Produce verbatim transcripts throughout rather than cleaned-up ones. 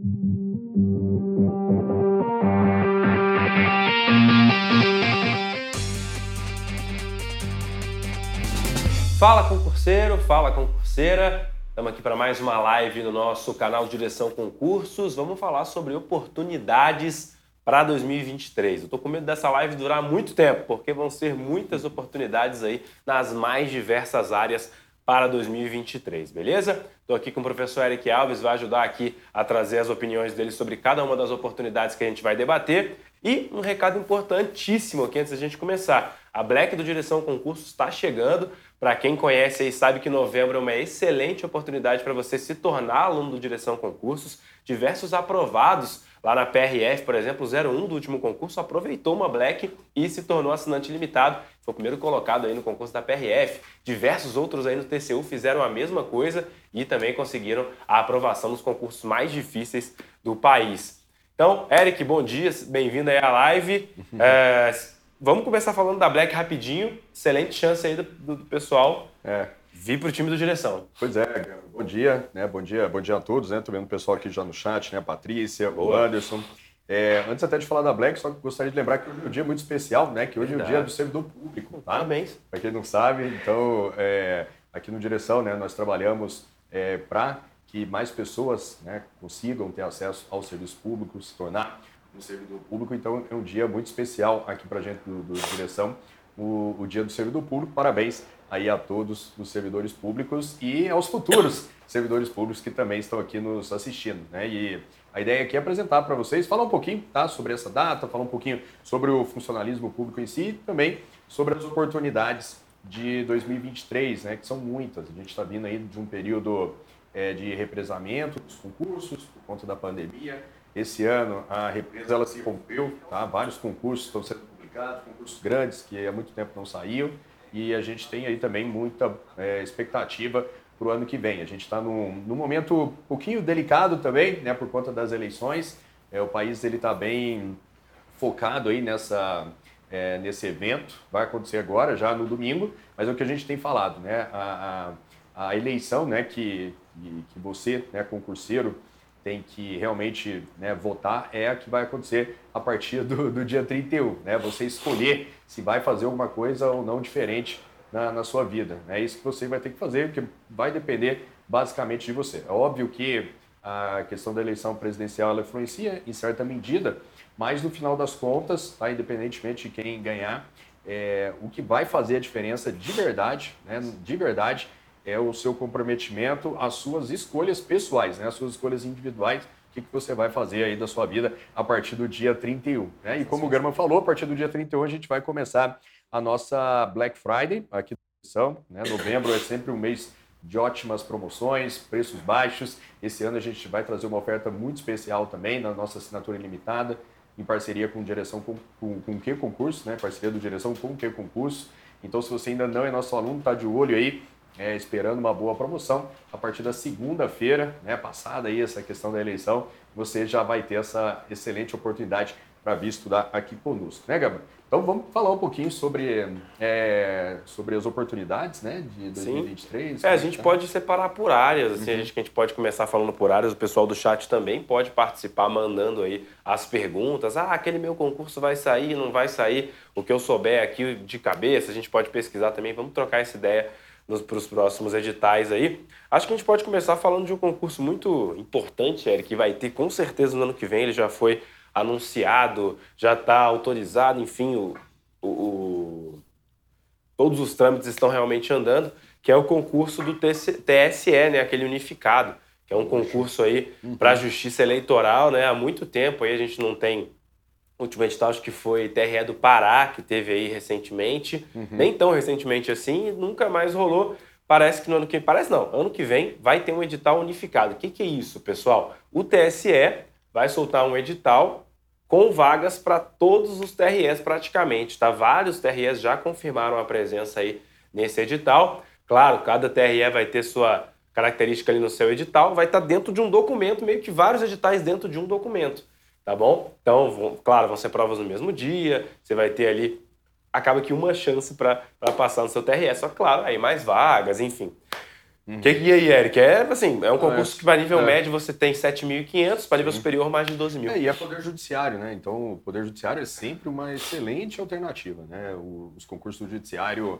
Fala concurseiro, fala concurseira, estamos aqui para mais uma live no nosso canal Direção Concursos. Vamos falar sobre oportunidades para dois mil e vinte e três. Eu estou com medo dessa live durar muito tempo, porque vão ser muitas oportunidades aí nas mais diversas áreas para dois mil e vinte e três, beleza? Estou aqui com o professor Eric Alves, vai ajudar aqui a trazer as opiniões dele sobre cada uma das oportunidades que a gente vai debater. E um recado importantíssimo aqui antes da gente começar. A Black do Direção Concursos está chegando. Para quem conhece aí sabe que novembro é uma excelente oportunidade para você se tornar aluno do Direção Concursos. Diversos aprovados lá na P R F, por exemplo, o zero um do último concurso aproveitou uma Black e se tornou assinante limitado. Foi o primeiro colocado aí no concurso da P R F. Diversos outros aí no T C U fizeram a mesma coisa e também conseguiram a aprovação nos concursos mais difíceis do país. Então, Eric, bom dia, bem-vindo aí à live. É, vamos começar falando da Black rapidinho. Excelente chance aí do, do pessoal é. vir para o time do Direção. Pois é, bom dia, né? Bom dia, bom dia a todos, né? Tô vendo o pessoal aqui já no chat, né? A Patrícia, Boa. o Anderson. É, antes até de falar da Black, só gostaria de lembrar que hoje é um dia muito especial, né? Que hoje Verdade. é o dia do servidor público, tá? Parabéns. Para quem não sabe, então, é, aqui no Direção, né? Nós trabalhamos é, para que mais pessoas, né, consigam ter acesso ao serviço público, se tornar um servidor público. Então, é um dia muito especial aqui para a gente do, do Direção, o, o Dia do Servidor Público. Parabéns aí a todos os servidores públicos e aos futuros servidores públicos que também estão aqui nos assistindo, né? E a ideia aqui é apresentar para vocês, falar um pouquinho, tá, sobre essa data, falar um pouquinho sobre o funcionalismo público em si e também sobre as oportunidades de dois mil e vinte e três, né, que são muitas. A gente está vindo aí de um período É, de represamento dos concursos por conta da pandemia. Esse ano a represa ela se rompeu, tá? Vários concursos estão sendo publicados, concursos grandes que há muito tempo não saíam, e a gente tem aí também muita é, expectativa para o ano que vem. A gente está num, num momento um pouquinho delicado também, né, por conta das eleições. É, o país ele está bem focado aí nessa, é, nesse evento, vai acontecer agora, já no domingo, mas é o que a gente tem falado, né? A, a, a eleição, né, que E que você, né, concurseiro, tem que realmente, né, votar é a que vai acontecer a partir do, do dia trinta e um. Né? Você escolher se vai fazer alguma coisa ou não diferente na, na sua vida. É isso que você vai ter que fazer, porque vai depender basicamente de você. É óbvio que a questão da eleição presidencial ela influencia em certa medida, mas no final das contas, tá, independentemente de quem ganhar, é, o que vai fazer a diferença de verdade, né, de verdade, é o seu comprometimento, as suas escolhas pessoais, né? As suas escolhas individuais, o que, que você vai fazer aí da sua vida a partir do dia trinta e um. Né? E como o German falou, a partir do dia trinta e um a gente vai começar a nossa Black Friday aqui na edição, né? Novembro é sempre um mês de ótimas promoções, preços baixos. Esse ano a gente vai trazer uma oferta muito especial também na nossa assinatura ilimitada, em parceria com Direção com, com, com o que concurso, né? Parceria do Direção com o que concurso. Então, se você ainda não é nosso aluno, está de olho aí, É, esperando uma boa promoção. A partir da segunda-feira, né, passada aí essa questão da eleição, você já vai ter essa excelente oportunidade para vir estudar aqui conosco, né, Gabriel? Então vamos falar um pouquinho sobre, é, sobre as oportunidades, né, de dois mil e vinte e três. Sim. É, a gente tá? pode separar por áreas, assim, uhum. a, gente, a gente pode começar falando por áreas, o pessoal do chat também pode participar mandando aí as perguntas. Ah, aquele meu concurso vai sair, não vai sair? O que eu souber aqui de cabeça, a gente pode pesquisar também, vamos trocar essa ideia para os próximos editais aí. Acho que a gente pode começar falando de um concurso muito importante, Eric, que vai ter com certeza no ano que vem, ele já foi anunciado, já está autorizado, enfim, o, o, o, todos os trâmites estão realmente andando, que é o concurso do T S E, né, aquele unificado, que é um concurso aí uhum. para a Justiça Eleitoral, né, há muito tempo aí a gente não tem. O último edital acho que foi T R E do Pará, que teve aí recentemente. Uhum. Nem tão recentemente assim, nunca mais rolou. Parece que no ano que vem... Parece não, ano que vem vai ter um edital unificado. O que, que é isso, pessoal? O T S E vai soltar um edital com vagas para todos os T R Es praticamente, tá? Vários T R Es já confirmaram a presença aí nesse edital. Claro, cada T R E vai ter sua característica ali no seu edital, vai estar dentro de um documento, meio que vários editais dentro de um documento. Tá bom? Então, vão, claro, vão ser provas no mesmo dia, você vai ter ali, acaba que uma chance para passar no seu T R E, só claro, aí mais vagas, enfim. Uhum. Que, e aí, Eric? É, assim, é um concurso é, que para nível é. médio você tem sete mil e quinhentos, para nível superior mais de doze mil. É, e é Poder Judiciário, né? Então, o Poder Judiciário é sempre uma excelente alternativa, né? O, os concursos do Judiciário,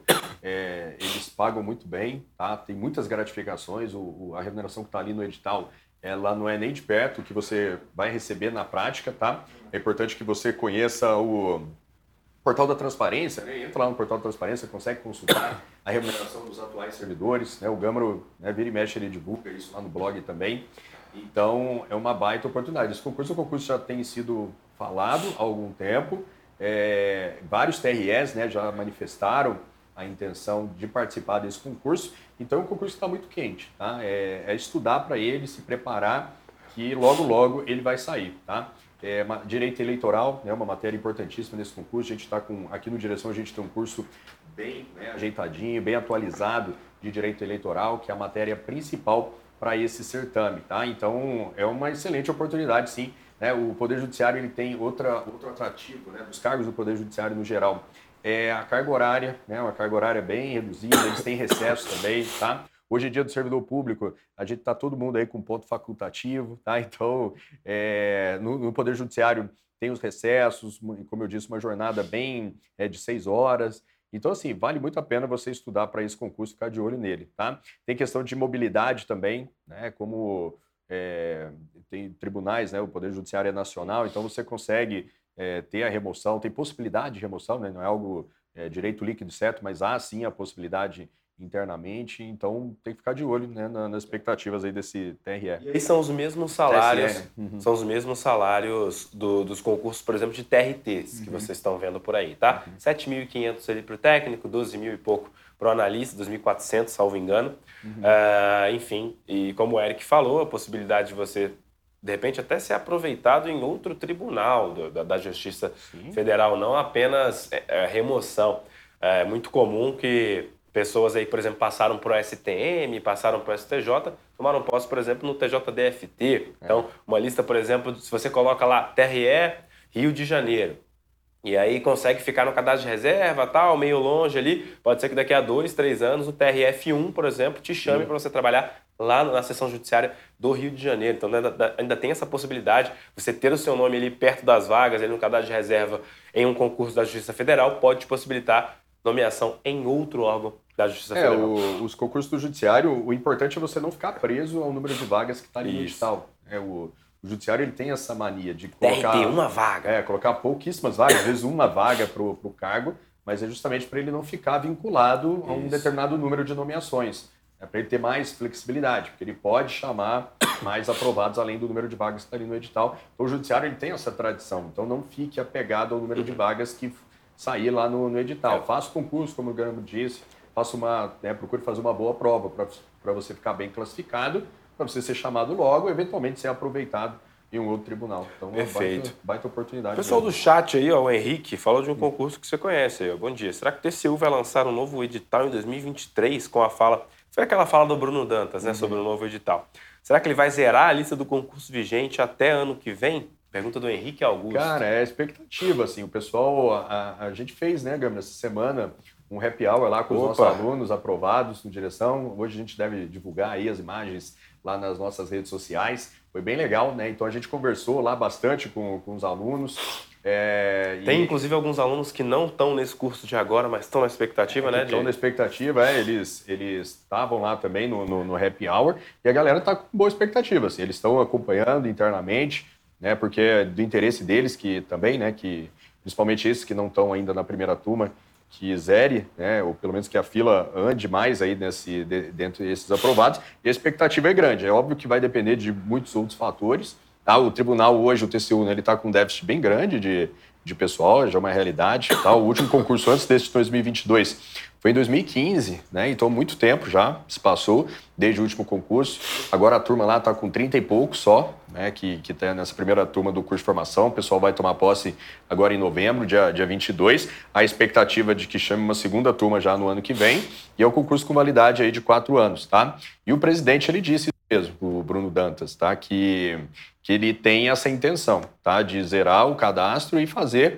é, eles pagam muito bem, tá? Tem muitas gratificações, o, o, a remuneração que está ali no edital, ela não é nem de perto o que você vai receber na prática, tá? É importante que você conheça o Portal da Transparência, né? Entra lá no Portal da Transparência, consegue consultar a remuneração dos atuais servidores, né? O Gâmaro, né, vira e mexe, ele divulga isso lá no blog também. Então, é uma baita oportunidade. Esse concurso, o concurso já tem sido falado há algum tempo. É, vários T R Es, né, já manifestaram a intenção de participar desse concurso. Então, o concurso está muito quente, tá? É, é estudar para ele, se preparar, que logo, logo ele vai sair, tá? É, direito eleitoral é, né, uma matéria importantíssima nesse concurso. A gente está com, aqui no Direção, a gente tem um curso bem, né, ajeitadinho, bem atualizado de direito eleitoral, que é a matéria principal para esse certame, tá? Então, é uma excelente oportunidade, sim. Né? O Poder Judiciário ele tem outra, outro atrativo, né, dos cargos do Poder Judiciário no geral. É a carga horária, né, uma carga horária bem reduzida, eles têm recesso também, tá? Hoje é dia do servidor público, a gente está todo mundo aí com ponto facultativo, tá? Então, é, no, no Poder Judiciário tem os recessos, como eu disse, uma jornada bem é, de seis horas. Então, assim, vale muito a pena você estudar para esse concurso, ficar de olho nele, tá? Tem questão de mobilidade também, né? Como é, tem tribunais, né? O Poder Judiciário é nacional, então você consegue é, ter a remoção, tem possibilidade de remoção, né? Não é algo é, direito líquido certo, mas há sim a possibilidade internamente, então tem que ficar de olho, né, nas expectativas aí desse T R E. E aí são os mesmos salários, T S E, né? Uhum. São os mesmos salários do, dos concursos, por exemplo, de T R Ts, que uhum. vocês estão vendo por aí, tá? Uhum. sete mil e quinhentos ali para o técnico, doze mil e pouco para o analista, dois mil e quatrocentos, salvo engano. Uhum. Uh, enfim, e como o Eric falou, a possibilidade de você, de repente, até ser aproveitado em outro tribunal do, da, da Justiça Sim. Federal, não apenas é, é, remoção. É muito comum que pessoas aí, por exemplo, passaram para o S T M, passaram para o S T J, tomaram posse, por exemplo, no T J D F T. Então, uma lista, por exemplo, se você coloca lá T R E Rio de Janeiro, e aí consegue ficar no cadastro de reserva, tal, meio longe ali, pode ser que daqui a dois, três anos o T R F um, por exemplo, te chame para você trabalhar lá na seção judiciária do Rio de Janeiro. Então, ainda, ainda tem essa possibilidade, você ter o seu nome ali perto das vagas, ali no cadastro de reserva em um concurso da Justiça Federal, pode te possibilitar nomeação em outro órgão da Justiça é, Federal. O, os concursos do Judiciário, o importante é você não ficar preso ao número de vagas que está ali Isso. no edital. É, o, o Judiciário ele tem essa mania de colocar... T R T, uma vaga. É, colocar pouquíssimas vagas, às vezes uma vaga para o cargo, mas é justamente para ele não ficar vinculado Isso. a um determinado número de nomeações. É para ele ter mais flexibilidade, porque ele pode chamar mais aprovados além do número de vagas que está ali no edital. Então o Judiciário ele tem essa tradição, então não fique apegado ao número de vagas que sair lá no, no edital. É. Faça o concurso, como o Gâmaro disse, faça uma, né, procure fazer uma boa prova para você ficar bem classificado, para você ser chamado logo e eventualmente ser aproveitado em um outro tribunal. Então, Perfeito. Baita, baita oportunidade. O pessoal mesmo. do chat aí, ó, o Henrique, falou de um concurso que você conhece aí, ó. Bom dia. Será que o T C U vai lançar um novo edital em dois mil e vinte e três com a fala... Foi aquela fala do Bruno Dantas, né, uhum. sobre o novo edital. Será que ele vai zerar a lista do concurso vigente até ano que vem? Pergunta do Henrique Augusto. Cara, é expectativa, assim, o pessoal, a, a gente fez, né, Gâmaro, essa semana um happy hour lá com Opa. os nossos alunos aprovados no Direção. Hoje a gente deve divulgar aí as imagens lá nas nossas redes sociais. Foi bem legal, né? Então a gente conversou lá bastante com, com os alunos. É, Tem, e... inclusive, alguns alunos que não estão nesse curso de agora, mas estão na expectativa, é, né? Estão de... na expectativa, é, eles eles estavam lá também no, no, no happy hour e a galera está com boa expectativa, assim, eles estão acompanhando internamente, né, porque é do interesse deles que também, né, que principalmente esses que não estão ainda na primeira turma, que zere, né, ou pelo menos que a fila ande mais aí nesse, de, dentro desses aprovados, e a expectativa é grande. É óbvio que vai depender de muitos outros fatores. Tá? O tribunal hoje, o T C U, né, ele está com um déficit bem grande de, de pessoal, já é uma realidade. Tá? O último concurso antes desse de dois mil e vinte e dois foi em dois mil e quinze, né? Então muito tempo já se passou desde o último concurso. Agora a turma lá está com trinta e pouco só, né? Que que está nessa primeira turma do curso de formação. O pessoal vai tomar posse agora em novembro, dia, dia vinte e dois. A expectativa de que chame uma segunda turma já no ano que vem. E é o concurso com validade aí de quatro anos, tá? E o presidente, ele disse mesmo, o Bruno Dantas, tá? Que, que ele tem essa intenção, tá? De zerar o cadastro e fazer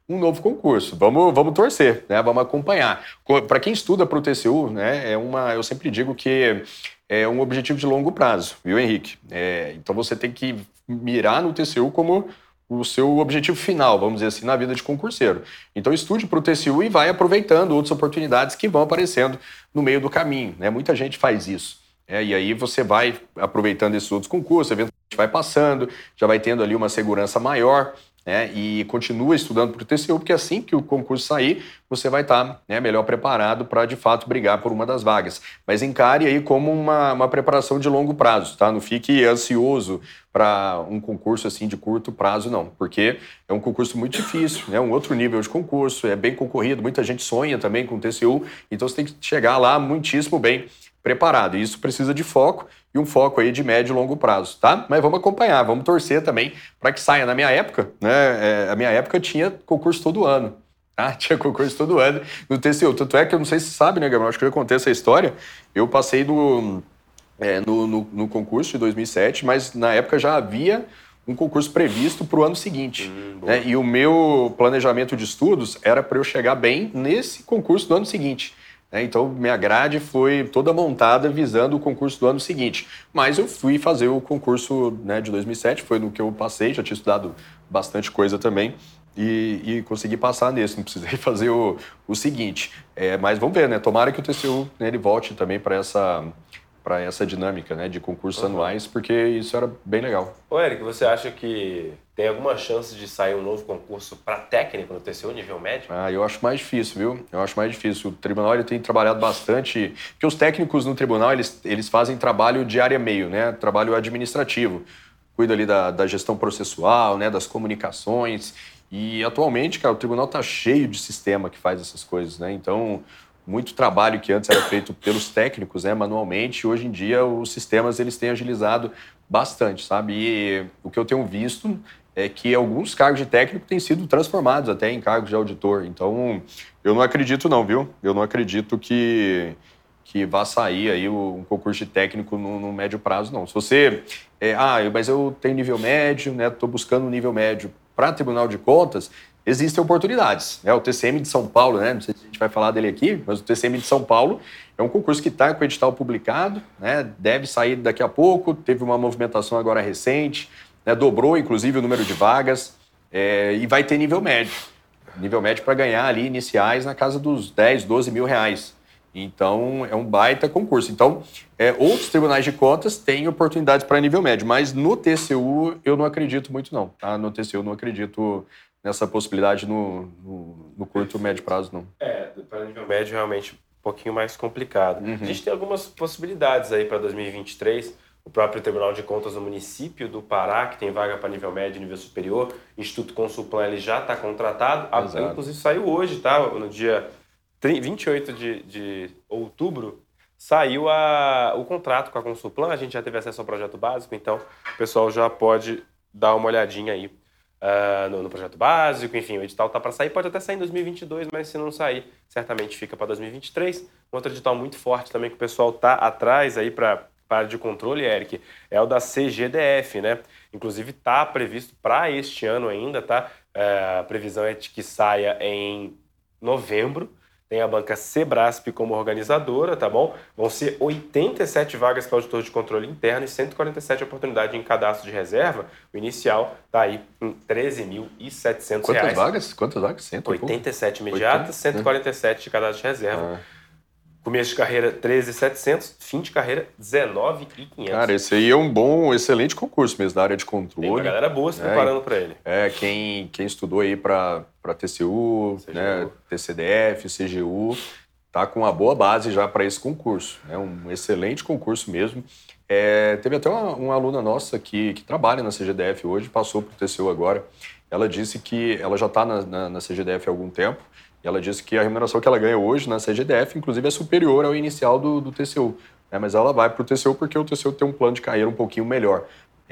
um novo concurso. Vamos, vamos torcer, né? Vamos acompanhar. Para quem estuda para o T C U, né, é uma, eu sempre digo que é um objetivo de longo prazo, viu, Henrique? É, então você tem que mirar no T C U como o seu objetivo final, vamos dizer assim, na vida de concurseiro. Então estude para o T C U e vai aproveitando outras oportunidades que vão aparecendo no meio do caminho, né? Muita gente faz isso. É, e aí você vai aproveitando esses outros concursos, eventualmente vai passando, já vai tendo ali uma segurança maior, né? E continua estudando para o T C U, porque assim que o concurso sair, você vai estar, né, melhor preparado para, de fato, brigar por uma das vagas. Mas encare aí como uma, uma preparação de longo prazo, tá? Não fique ansioso para um concurso assim de curto prazo, não, porque é um concurso muito difícil, né? Um outro nível de concurso, é bem concorrido, muita gente sonha também com o T C U, então você tem que chegar lá muitíssimo bem preparado. E isso precisa de foco e um foco aí de médio e longo prazo, tá? Mas vamos acompanhar, vamos torcer também para que saia. Na minha época, né? É, a minha época tinha concurso todo ano, tá? Tinha concurso todo ano no T C U. Tanto é que eu não sei se você sabe, né, Gabriel? Acho que eu contei essa história. Eu passei no, é, no, no, no concurso de dois mil e sete, mas na época já havia um concurso previsto para o ano seguinte. Hum, né? E o meu planejamento de estudos era para eu chegar bem nesse concurso do ano seguinte. Então, minha grade foi toda montada visando o concurso do ano seguinte. Mas eu fui fazer o concurso, né, de dois mil e sete, foi no que eu passei, já tinha estudado bastante coisa também, e, e consegui passar nesse, não precisei fazer o, o seguinte. É, mas vamos ver, né? Tomara que o T C U, né, ele volte também para essa, para essa dinâmica, né, de concursos uhum. anuais, porque isso era bem legal. Ô, Eric, você acha que tem alguma chance de sair um novo concurso para técnico no T C U, nível médio? Ah, eu acho mais difícil, viu? Eu acho mais difícil. O tribunal ele tem trabalhado bastante, porque os técnicos no tribunal, eles, eles fazem trabalho de área meio, né? Trabalho administrativo. Cuida ali da, da gestão processual, né? Das comunicações. E atualmente, cara, o tribunal tá cheio de sistema que faz essas coisas, né? Então, muito trabalho que antes era feito pelos técnicos, né, manualmente, hoje em dia os sistemas eles têm agilizado bastante, sabe? E o que eu tenho visto é que alguns cargos de técnico têm sido transformados até em cargos de auditor. Então, eu não acredito não, viu? Eu não acredito que, que vá sair aí um concurso de técnico no, no médio prazo, não. Se você... É, ah, mas eu tenho nível médio, né? Estou buscando um nível médio para Tribunal de Contas, existem oportunidades. Né? O T C M de São Paulo, né? Não sei se a gente vai falar dele aqui, mas o T C M de São Paulo é um concurso que está com o edital publicado, né? Deve sair daqui a pouco, teve uma movimentação agora recente, né? Dobrou, inclusive, o número de vagas, é, e vai ter nível médio. Nível médio para ganhar ali iniciais na casa dos dez, doze mil reais. Então, é um baita concurso. Então, é, outros tribunais de contas têm oportunidades para nível médio, mas no T C U eu não acredito muito, não. Tá? No T C U eu não acredito nessa possibilidade no, no, no curto médio prazo, não. É, para nível médio realmente um pouquinho mais complicado. Uhum. A gente tem algumas possibilidades aí para dois mil e vinte e três. O próprio Tribunal de Contas do município do Pará, que tem vaga para nível médio e nível superior. Instituto Consulplan, ele já está contratado. A, inclusive saiu hoje, tá? No dia vinte e oito de outubro, saiu a, o contrato com a Consulplan. A gente já teve acesso ao projeto básico, então o pessoal já pode dar uma olhadinha aí uh, no, no projeto básico. Enfim, o edital tá para sair, pode até sair em dois mil e vinte e dois, mas se não sair, certamente fica para dois mil e vinte e três. Um outro edital muito forte também que o pessoal tá atrás aí para para área de controle, Eric, é o da C G D F, né? Inclusive está previsto para este ano ainda, tá? É, a previsão é de que saia em novembro. Tem a banca Sebrasp como organizadora, tá bom? Vão ser oitenta e sete vagas para auditor de controle interno e cento e quarenta e sete oportunidades em cadastro de reserva. O inicial tá aí em treze mil e setecentos reais. Quantas vagas? Quantas vagas? Cento oitenta e sete imediatas, cento e quarenta e sete de cadastro de reserva. Ah. Começo de carreira treze mil e setecentos, fim de carreira dezenove mil e quinhentos. Cara, esse aí é um bom, excelente concurso mesmo da área de controle. Tem uma galera boa se preparando é, para ele. É, quem, quem estudou aí para T C U, C G U, né, T C D F, C G U, tá com uma boa base já para esse concurso. É um excelente concurso mesmo. É, teve até uma, uma aluna nossa que, que trabalha na C G D F hoje, passou para o T C U agora. Ela disse que ela já está na, na, na C G D F há algum tempo. E ela disse que a remuneração que ela ganha hoje na C G D F, inclusive, é superior ao inicial do, do T C U. É, mas ela vai para o T C U porque o T C U tem um plano de carreira um pouquinho melhor.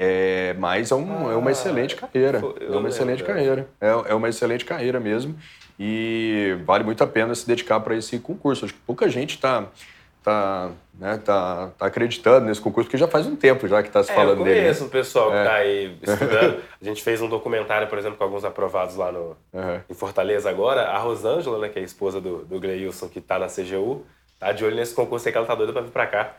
É, mas é, um, ah, é uma excelente carreira. É uma excelente lembro. carreira. É, é uma excelente carreira mesmo. E vale muito a pena se dedicar para esse concurso. Acho que pouca gente está tá, né, tá, tá acreditando nesse concurso, porque já faz um tempo já que está se é, falando dele. Eu conheço dele, um pessoal é. que está aí estudando. A gente fez um documentário, por exemplo, com alguns aprovados lá no, uhum. em Fortaleza agora. A Rosângela, né, que é a esposa do, do Gleilson, que está na C G U, tá de olho nesse concurso aí que ela tá doida para vir para cá.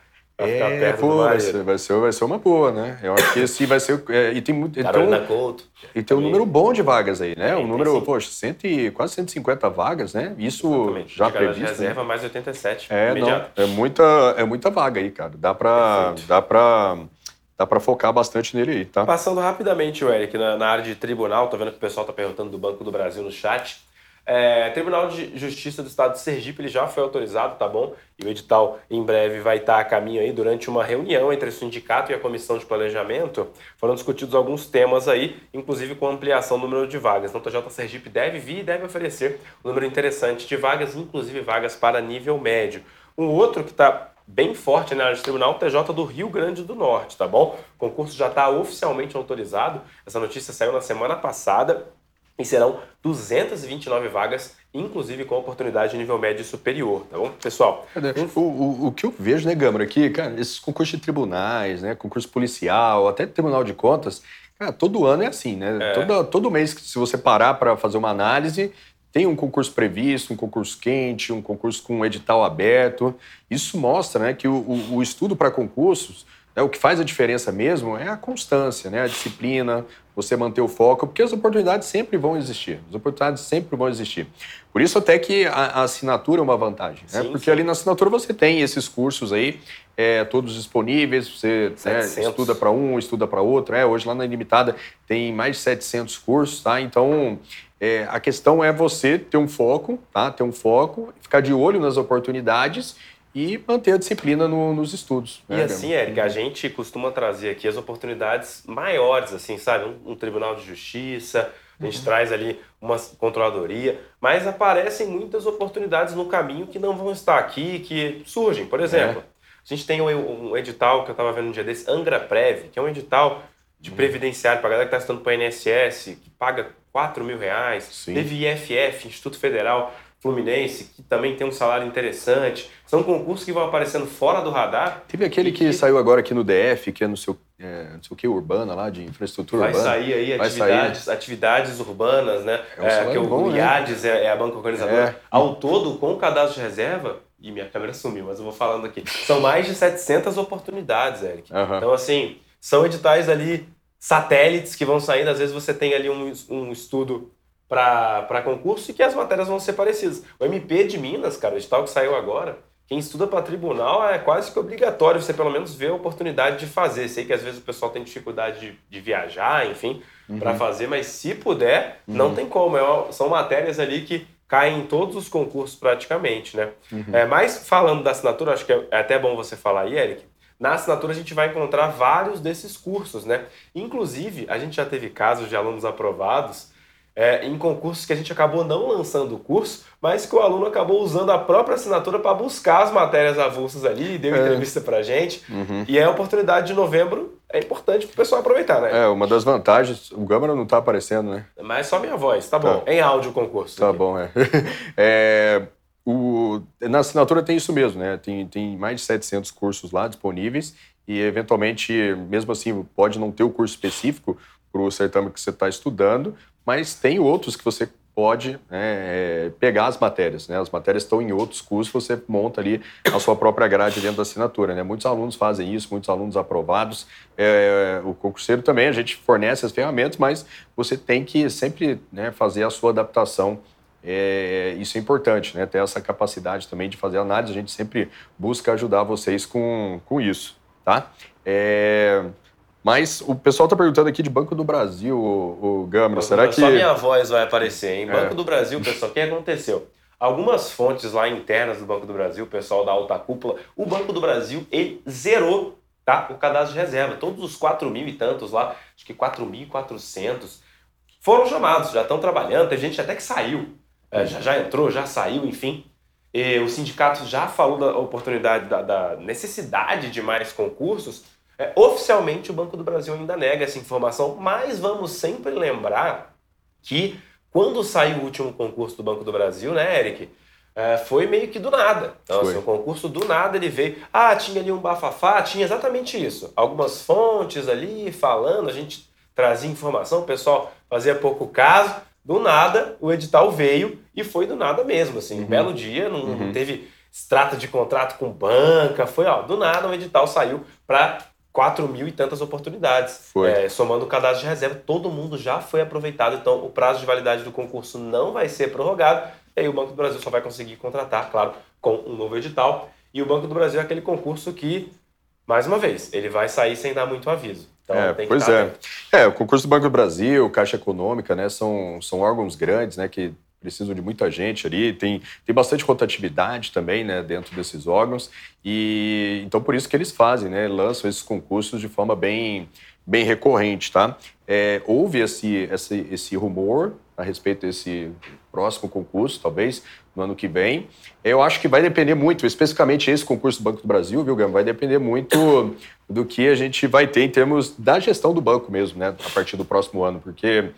É, pô, vai ser, vai, ser, vai ser uma boa, né? Eu acho que esse vai ser... É, e tem muito... Carolina então, Couto. E tem um número bom de vagas aí, né? É, um número, sim. poxa, cento e, quase cento e cinquenta vagas, né? Isso Exatamente. já de previsto. reserva, né? mais oitenta e sete. É, imediato. não, é muita, é muita vaga aí, cara. Dá pra, dá pra, dá pra focar bastante nele aí, tá? Passando rapidamente, o Eric, na, na área de tribunal, tô vendo que o pessoal tá perguntando do Banco do Brasil no chat. É, Tribunal de Justiça do Estado de Sergipe, ele já foi autorizado, tá bom? E o edital em breve vai estar a caminho aí. Durante uma reunião entre o sindicato e a comissão de planejamento, foram discutidos alguns temas aí, inclusive com ampliação do número de vagas. Então o T J Sergipe deve vir e deve oferecer um número interessante de vagas, inclusive vagas para nível médio. Um outro que está bem forte na área de tribunal, o T J do Rio Grande do Norte, tá bom? O concurso já está oficialmente autorizado. Essa notícia saiu na semana passada. E serão duzentas e vinte e nove vagas, inclusive com oportunidade de nível médio e superior, tá bom? Pessoal... O, o, o que eu vejo, né, Gâmara, aqui, cara, esses concursos de tribunais, né, concurso policial, até Tribunal de Contas, cara, todo ano é assim, né? É. Todo, todo mês, se você parar para fazer uma análise, tem um concurso previsto, um concurso quente, um concurso com um edital aberto. Isso mostra, né, que o, o, o estudo para concursos, né, o que faz a diferença mesmo é a constância, né, a disciplina, você manter o foco, porque as oportunidades sempre vão existir. As oportunidades sempre vão existir. Por isso até que a, a assinatura é uma vantagem, né? Sim, Porque sim. ali na assinatura você tem esses cursos aí, é, todos disponíveis, você né, estuda para um, estuda para outro. É, hoje lá na Ilimitada tem mais de setecentos cursos, tá? Então, é, a questão é você ter um foco, tá? Ter um foco, ficar de olho nas oportunidades e manter a disciplina no, nos estudos. E né, assim, Eric, a gente costuma trazer aqui as oportunidades maiores, assim, sabe? Um, um tribunal de justiça, a gente uhum. traz ali uma controladoria, mas aparecem muitas oportunidades no caminho que não vão estar aqui, que surgem. Por exemplo, é. a gente tem um, um edital que eu estava vendo um dia desse, Angra Prev, que é um edital de previdenciário para a galera que está estudando para o I N S S, que paga quatro mil reais. Sim. Teve I F F, Instituto Federal Fluminense, que também tem um salário interessante. São concursos que vão aparecendo fora do radar. Teve aquele que, que saiu agora aqui no D F, que é no seu, é, não sei o que, urbana lá, de infraestrutura vai urbana. Sair aí vai atividades, sair atividades urbanas, né? É um salário é, que bom, o né? IADES é, é a banca organizadora. É. Ao todo, com o cadastro de reserva, e minha câmera sumiu, mas eu vou falando aqui, são mais de setecentas oportunidades, Eric. Uhum. Então, assim, são editais ali, satélites que vão saindo, às vezes você tem ali um, um estudo para concurso e que as matérias vão ser parecidas. O M P de Minas, cara, o edital que saiu agora, quem estuda para tribunal é quase que obrigatório você pelo menos ver a oportunidade de fazer. Sei que às vezes o pessoal tem dificuldade de, de viajar, enfim, uhum. para fazer, mas se puder, uhum. não tem como. É, são matérias ali que caem em todos os concursos praticamente, né? Uhum. É, mas falando da assinatura, acho que é até bom você falar aí, Eric, na assinatura a gente vai encontrar vários desses cursos, né? Inclusive, a gente já teve casos de alunos aprovados É, em concursos que a gente acabou não lançando o curso, mas que o aluno acabou usando a própria assinatura para buscar as matérias avulsas ali, deu é. entrevista pra gente. Uhum. E a oportunidade de novembro é importante pro pessoal aproveitar, né? É, uma das vantagens, o Gâmara não tá aparecendo, né? Mas só minha voz, tá bom. Tá. Em áudio o concurso. Tá aqui. bom, é. é o, na assinatura tem isso mesmo, né? Tem, tem mais de setecentos cursos lá disponíveis e, eventualmente, mesmo assim, pode não ter o curso específico para o certame que você está estudando, mas tem outros que você pode né, pegar as matérias. Né? As matérias estão em outros cursos, você monta ali a sua própria grade dentro da assinatura. Né? Muitos alunos fazem isso, muitos alunos aprovados. É, o concurseiro também, a gente fornece as ferramentas, mas você tem que sempre né, fazer a sua adaptação. É, isso é importante, né? Ter essa capacidade também de fazer análise. A gente sempre busca ajudar vocês com, com isso. Tá? É... Mas o pessoal está perguntando aqui de Banco do Brasil, o, o Gâmara, será que... Só minha voz vai aparecer, hein? Banco é. do Brasil, pessoal, o que aconteceu? Algumas fontes lá internas do Banco do Brasil, o pessoal da alta cúpula, o Banco do Brasil, ele zerou tá, o cadastro de reserva. Todos os quatro mil e tantos lá, acho que quatro mil e quatrocentos, foram chamados, já estão trabalhando, tem gente até que saiu, é, já, já entrou, já saiu, enfim. E o sindicato já falou da oportunidade, da, da necessidade de mais concursos. É, oficialmente o Banco do Brasil ainda nega essa informação, mas vamos sempre lembrar que quando saiu o último concurso do Banco do Brasil, né, Eric? é, foi meio que do nada. Então, assim, o concurso do nada ele veio. Ah, tinha ali um bafafá, tinha exatamente isso. Algumas fontes ali falando, a gente trazia informação, o pessoal fazia pouco caso. Do nada, o edital veio e foi do nada mesmo. Assim, uhum. Um belo dia, não, uhum. não teve extrato de contrato com banca, foi, ó, do nada o edital saiu para quatro mil e tantas oportunidades. É, somando o cadastro de reserva, todo mundo já foi aproveitado. Então, o prazo de validade do concurso não vai ser prorrogado. E aí o Banco do Brasil só vai conseguir contratar, claro, com um novo edital. E o Banco do Brasil é aquele concurso que, mais uma vez, ele vai sair sem dar muito aviso. Então, é, tem que pois é. É, o concurso do Banco do Brasil, Caixa Econômica, né, são, são órgãos grandes, né, que precisam de muita gente ali, tem, tem bastante rotatividade também, né, dentro desses órgãos, e então por isso que eles fazem, né, lançam esses concursos de forma bem, bem recorrente, tá? É, houve esse, esse, esse rumor a respeito desse próximo concurso, talvez, no ano que vem. Eu acho que vai depender muito, especificamente esse concurso do Banco do Brasil, viu, Gama? Vai depender muito do que a gente vai ter em termos da gestão do banco mesmo, né, a partir do próximo ano, porque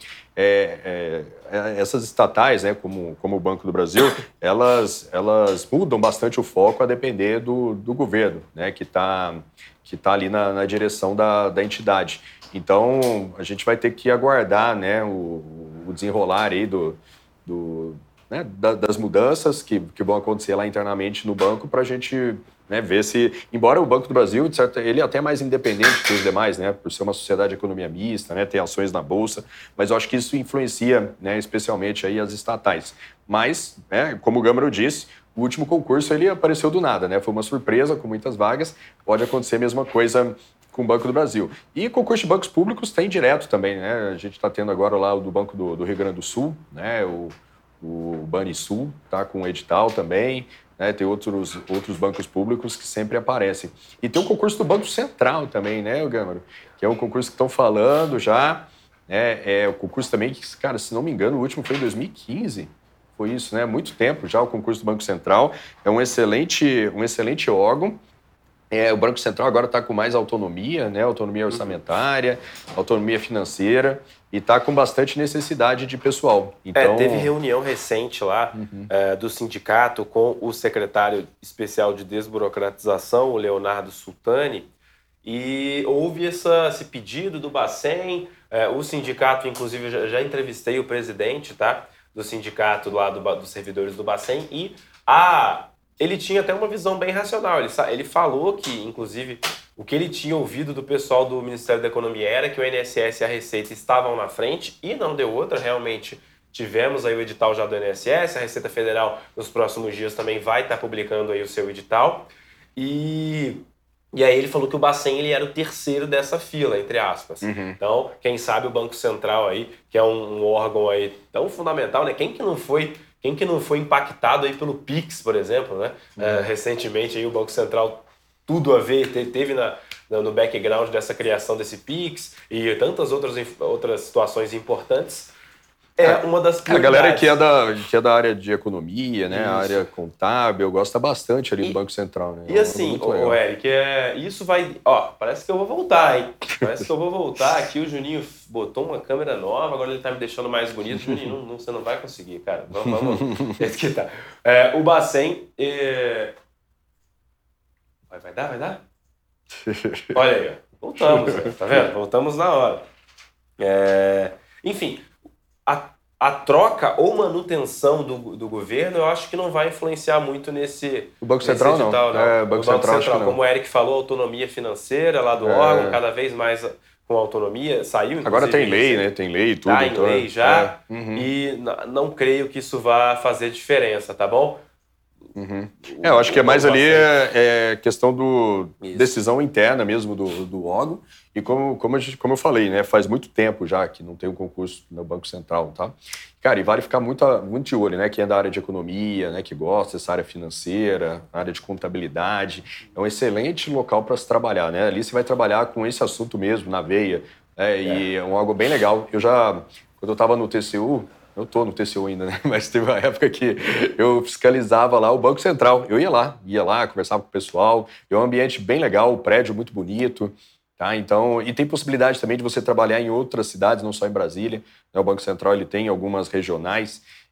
é, é, essas estatais, né, como, como o Banco do Brasil, elas, elas mudam bastante o foco a depender do, do governo, né, que está que tá ali na, na direção da, da entidade. Então, a gente vai ter que aguardar, né, o, o desenrolar aí do, do, né, das mudanças que, que vão acontecer lá internamente no banco para a gente, né, ver se, embora o Banco do Brasil, de certo, ele é até mais independente que os demais, né, por ser uma sociedade de economia mista, né, ter ações na Bolsa, mas eu acho que isso influencia, né, especialmente aí as estatais. Mas, né, como o Gâmaro disse, o último concurso ele apareceu do nada, né, foi uma surpresa com muitas vagas, pode acontecer a mesma coisa com o Banco do Brasil. E concurso de bancos públicos tem direto também, né, a gente está tendo agora lá o do Banco do, do Rio Grande do Sul, né, o, o Banrisul está com o edital também, né, tem outros, outros bancos públicos que sempre aparecem. E tem um concurso do Banco Central também, né, Gâmaro? Que é um concurso que estão falando já, né, é o concurso também que, cara, se não me engano, o último foi em dois mil e quinze, foi isso, né, muito tempo já o concurso do Banco Central, é um excelente, um excelente órgão. É, o Banco Central agora está com mais autonomia, né, autonomia orçamentária, uhum. autonomia financeira, e está com bastante necessidade de pessoal. Então... É, teve reunião recente lá uhum. é, do sindicato com o secretário especial de desburocratização, o Leonardo Sultani, e houve essa, esse pedido do Bacen, é, o sindicato, inclusive, já, já entrevistei o presidente, tá, do sindicato lá do, dos servidores do Bacen, e a... ele tinha até uma visão bem racional. Ele, ele falou que, inclusive, o que ele tinha ouvido do pessoal do Ministério da Economia era que o I N S S e a Receita estavam na frente e não deu outra. Realmente, tivemos aí o edital já do I N S S, a Receita Federal nos próximos dias também vai estar publicando aí o seu edital. E, e aí ele falou que o Bacen ele era o terceiro dessa fila, entre aspas. Uhum. Então, quem sabe o Banco Central aí, que é um, um órgão aí tão fundamental, né? Quem que não foi... Quem que não foi impactado aí pelo Pix, por exemplo, né? Uhum. É, recentemente aí o Banco Central tudo a ver, teve na, no background dessa criação desse Pix e tantas outras, outras situações importantes. É uma das prioridades. A galera que é da, que é da área de economia, né? A área contábil, gosta bastante ali e, do Banco Central, né? E é assim, o Eric, é, isso vai... Ó, parece que eu vou voltar, hein? Parece que eu vou voltar aqui. O Juninho botou uma câmera nova, agora ele tá me deixando mais bonito. Juninho, não, não, você não vai conseguir, cara. Vamos, vamos. Esse que tá. É, o Bacen... É... Vai, vai dar, vai dar? Olha aí, ó. Voltamos, né? Tá vendo? Voltamos na hora. É... Enfim... A, a troca ou manutenção do, do governo, eu acho que não vai influenciar muito nesse O Banco Central nesse edital, não. não. É, o Banco, o Banco Central, Central não. Como o Eric falou, autonomia financeira lá do é. órgão, cada vez mais com autonomia, saiu. Agora tem lei, né? Tem lei e tudo. Tá então, em lei já, é. uhum. e n- não creio que isso vá fazer diferença, tá bom? Uhum. É, eu acho que é mais ali é, é questão do Isso. decisão interna mesmo do, do órgão. E como, como, a gente, como eu falei, né, faz muito tempo já que não tem um concurso no Banco Central, tá? Cara, e vale ficar muito, muito de olho, né? Quem é da área de economia, né, que gosta dessa área financeira, área de contabilidade, é um excelente local para se trabalhar, né? Ali você vai trabalhar com esse assunto mesmo, na veia, né, e é um algo bem legal. Eu já, quando eu estava no T C U, eu tô no T C U ainda, né? Mas teve uma época que eu fiscalizava lá o Banco Central. Eu ia lá, ia lá, conversava com o pessoal. É um ambiente bem legal, um prédio muito bonito, tá? Então, e tem possibilidade também de você trabalhar em outras cidades, não só em Brasília. O Banco Central ele tem algumas regionais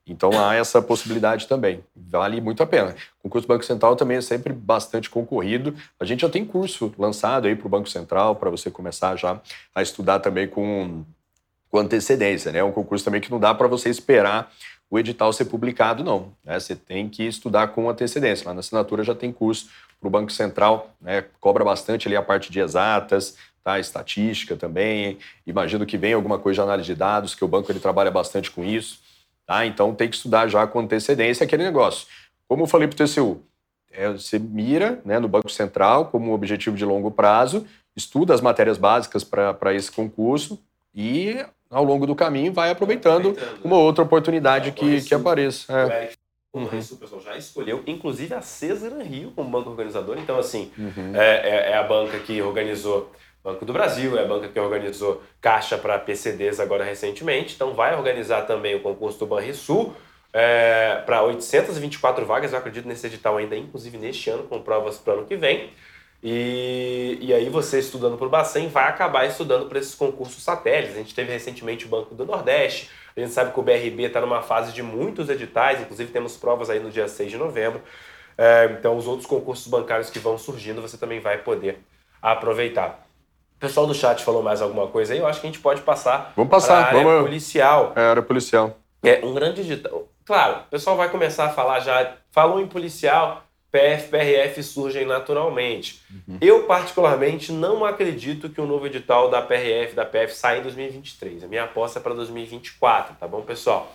Então há essa possibilidade também. Vale muito a pena. O concurso do Banco Central também é sempre bastante concorrido. A gente já tem curso lançado aí para o Banco Central, para você começar já a estudar também com, com antecedência, né? É um concurso também que não dá para você esperar o edital ser publicado, não, né? Você tem que estudar com antecedência. Lá na assinatura já tem curso para o Banco Central, né? Cobra bastante ali a parte de exatas, tá? Estatística também. Imagino que vem alguma coisa de análise de dados, que o banco ele trabalha bastante com isso, tá? Então tem que estudar já com antecedência aquele negócio. Como eu falei para o T C U, é, você mira, né, no Banco Central como um objetivo de longo prazo, estuda as matérias básicas para esse concurso e ao longo do caminho vai aproveitando, aproveitando uma né? outra oportunidade que, que apareça. É. O Banrisul, o pessoal já escolheu, inclusive a César Rio como banco organizador. Então, assim, uhum. é, é a banca que organizou Banco do Brasil, é a banca que organizou Caixa para P C Ds agora recentemente. Então, vai organizar também o concurso do Banrisul é, para oitocentas e vinte e quatro vagas, eu acredito nesse edital ainda, inclusive neste ano, com provas para o ano que vem. E, e aí você estudando para o Bacen vai acabar estudando para esses concursos satélites. A gente teve recentemente o Banco do Nordeste, a gente sabe que o B R B está numa fase de muitos editais, inclusive temos provas aí no dia seis de novembro. É, então os outros concursos bancários que vão surgindo você também vai poder aproveitar. O pessoal do chat falou mais alguma coisa aí, eu acho que a gente pode passar, vamos passar para a área vamos... policial. É a área policial. É um grande edital. Claro, o pessoal vai começar a falar já, falou em policial, P F, P R F surgem naturalmente. Uhum. Eu, particularmente, não acredito que o novo edital da P R F, da P F, saia em dois mil e vinte e três. A minha aposta é para dois mil e vinte e quatro, tá bom, pessoal?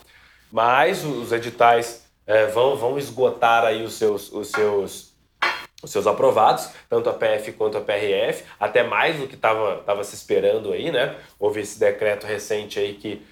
Mas os editais é, vão, vão esgotar aí os seus, os, seus, os seus aprovados, tanto a P F quanto a P R F, até mais do que estava tava se esperando aí, né? Houve esse decreto recente aí que...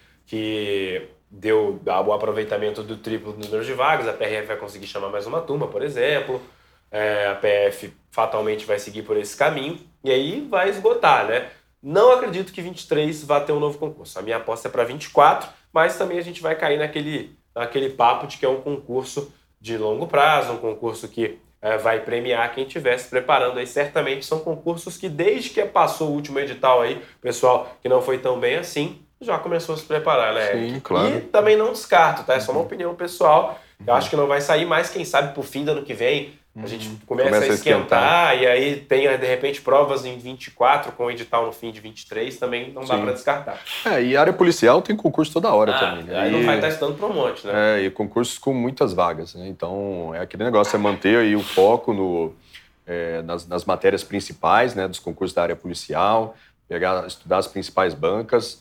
que deu o aproveitamento do triplo do número de vagas, a P R F vai conseguir chamar mais uma turma, por exemplo, é, a P F fatalmente vai seguir por esse caminho, e aí vai esgotar, né? Não acredito que vinte e três vá ter um novo concurso, a minha aposta é para vinte e quatro, mas também a gente vai cair naquele, naquele papo de que é um concurso de longo prazo, um concurso que é, vai premiar quem estiver se preparando aí, certamente são concursos que desde que passou o último edital aí, pessoal, que não foi tão bem assim, já começou a se preparar, né? Sim, claro. E também não descarto, tá? É só uma opinião pessoal. Eu acho que não vai sair mais, quem sabe, pro fim do ano que vem, a gente começa, começa a esquentar, a esquentar e aí tem, de repente, provas em vinte e quatro com edital no fim de vinte e três, também não Sim. dá para descartar. É, e a área policial tem concurso toda hora ah, também, né? Aí e, não vai estar estudando para um monte, né? É, e concursos com muitas vagas, né? Então, é aquele negócio, é manter aí o foco no, é, nas, nas matérias principais, né, dos concursos da área policial, pegar, estudar as principais bancas,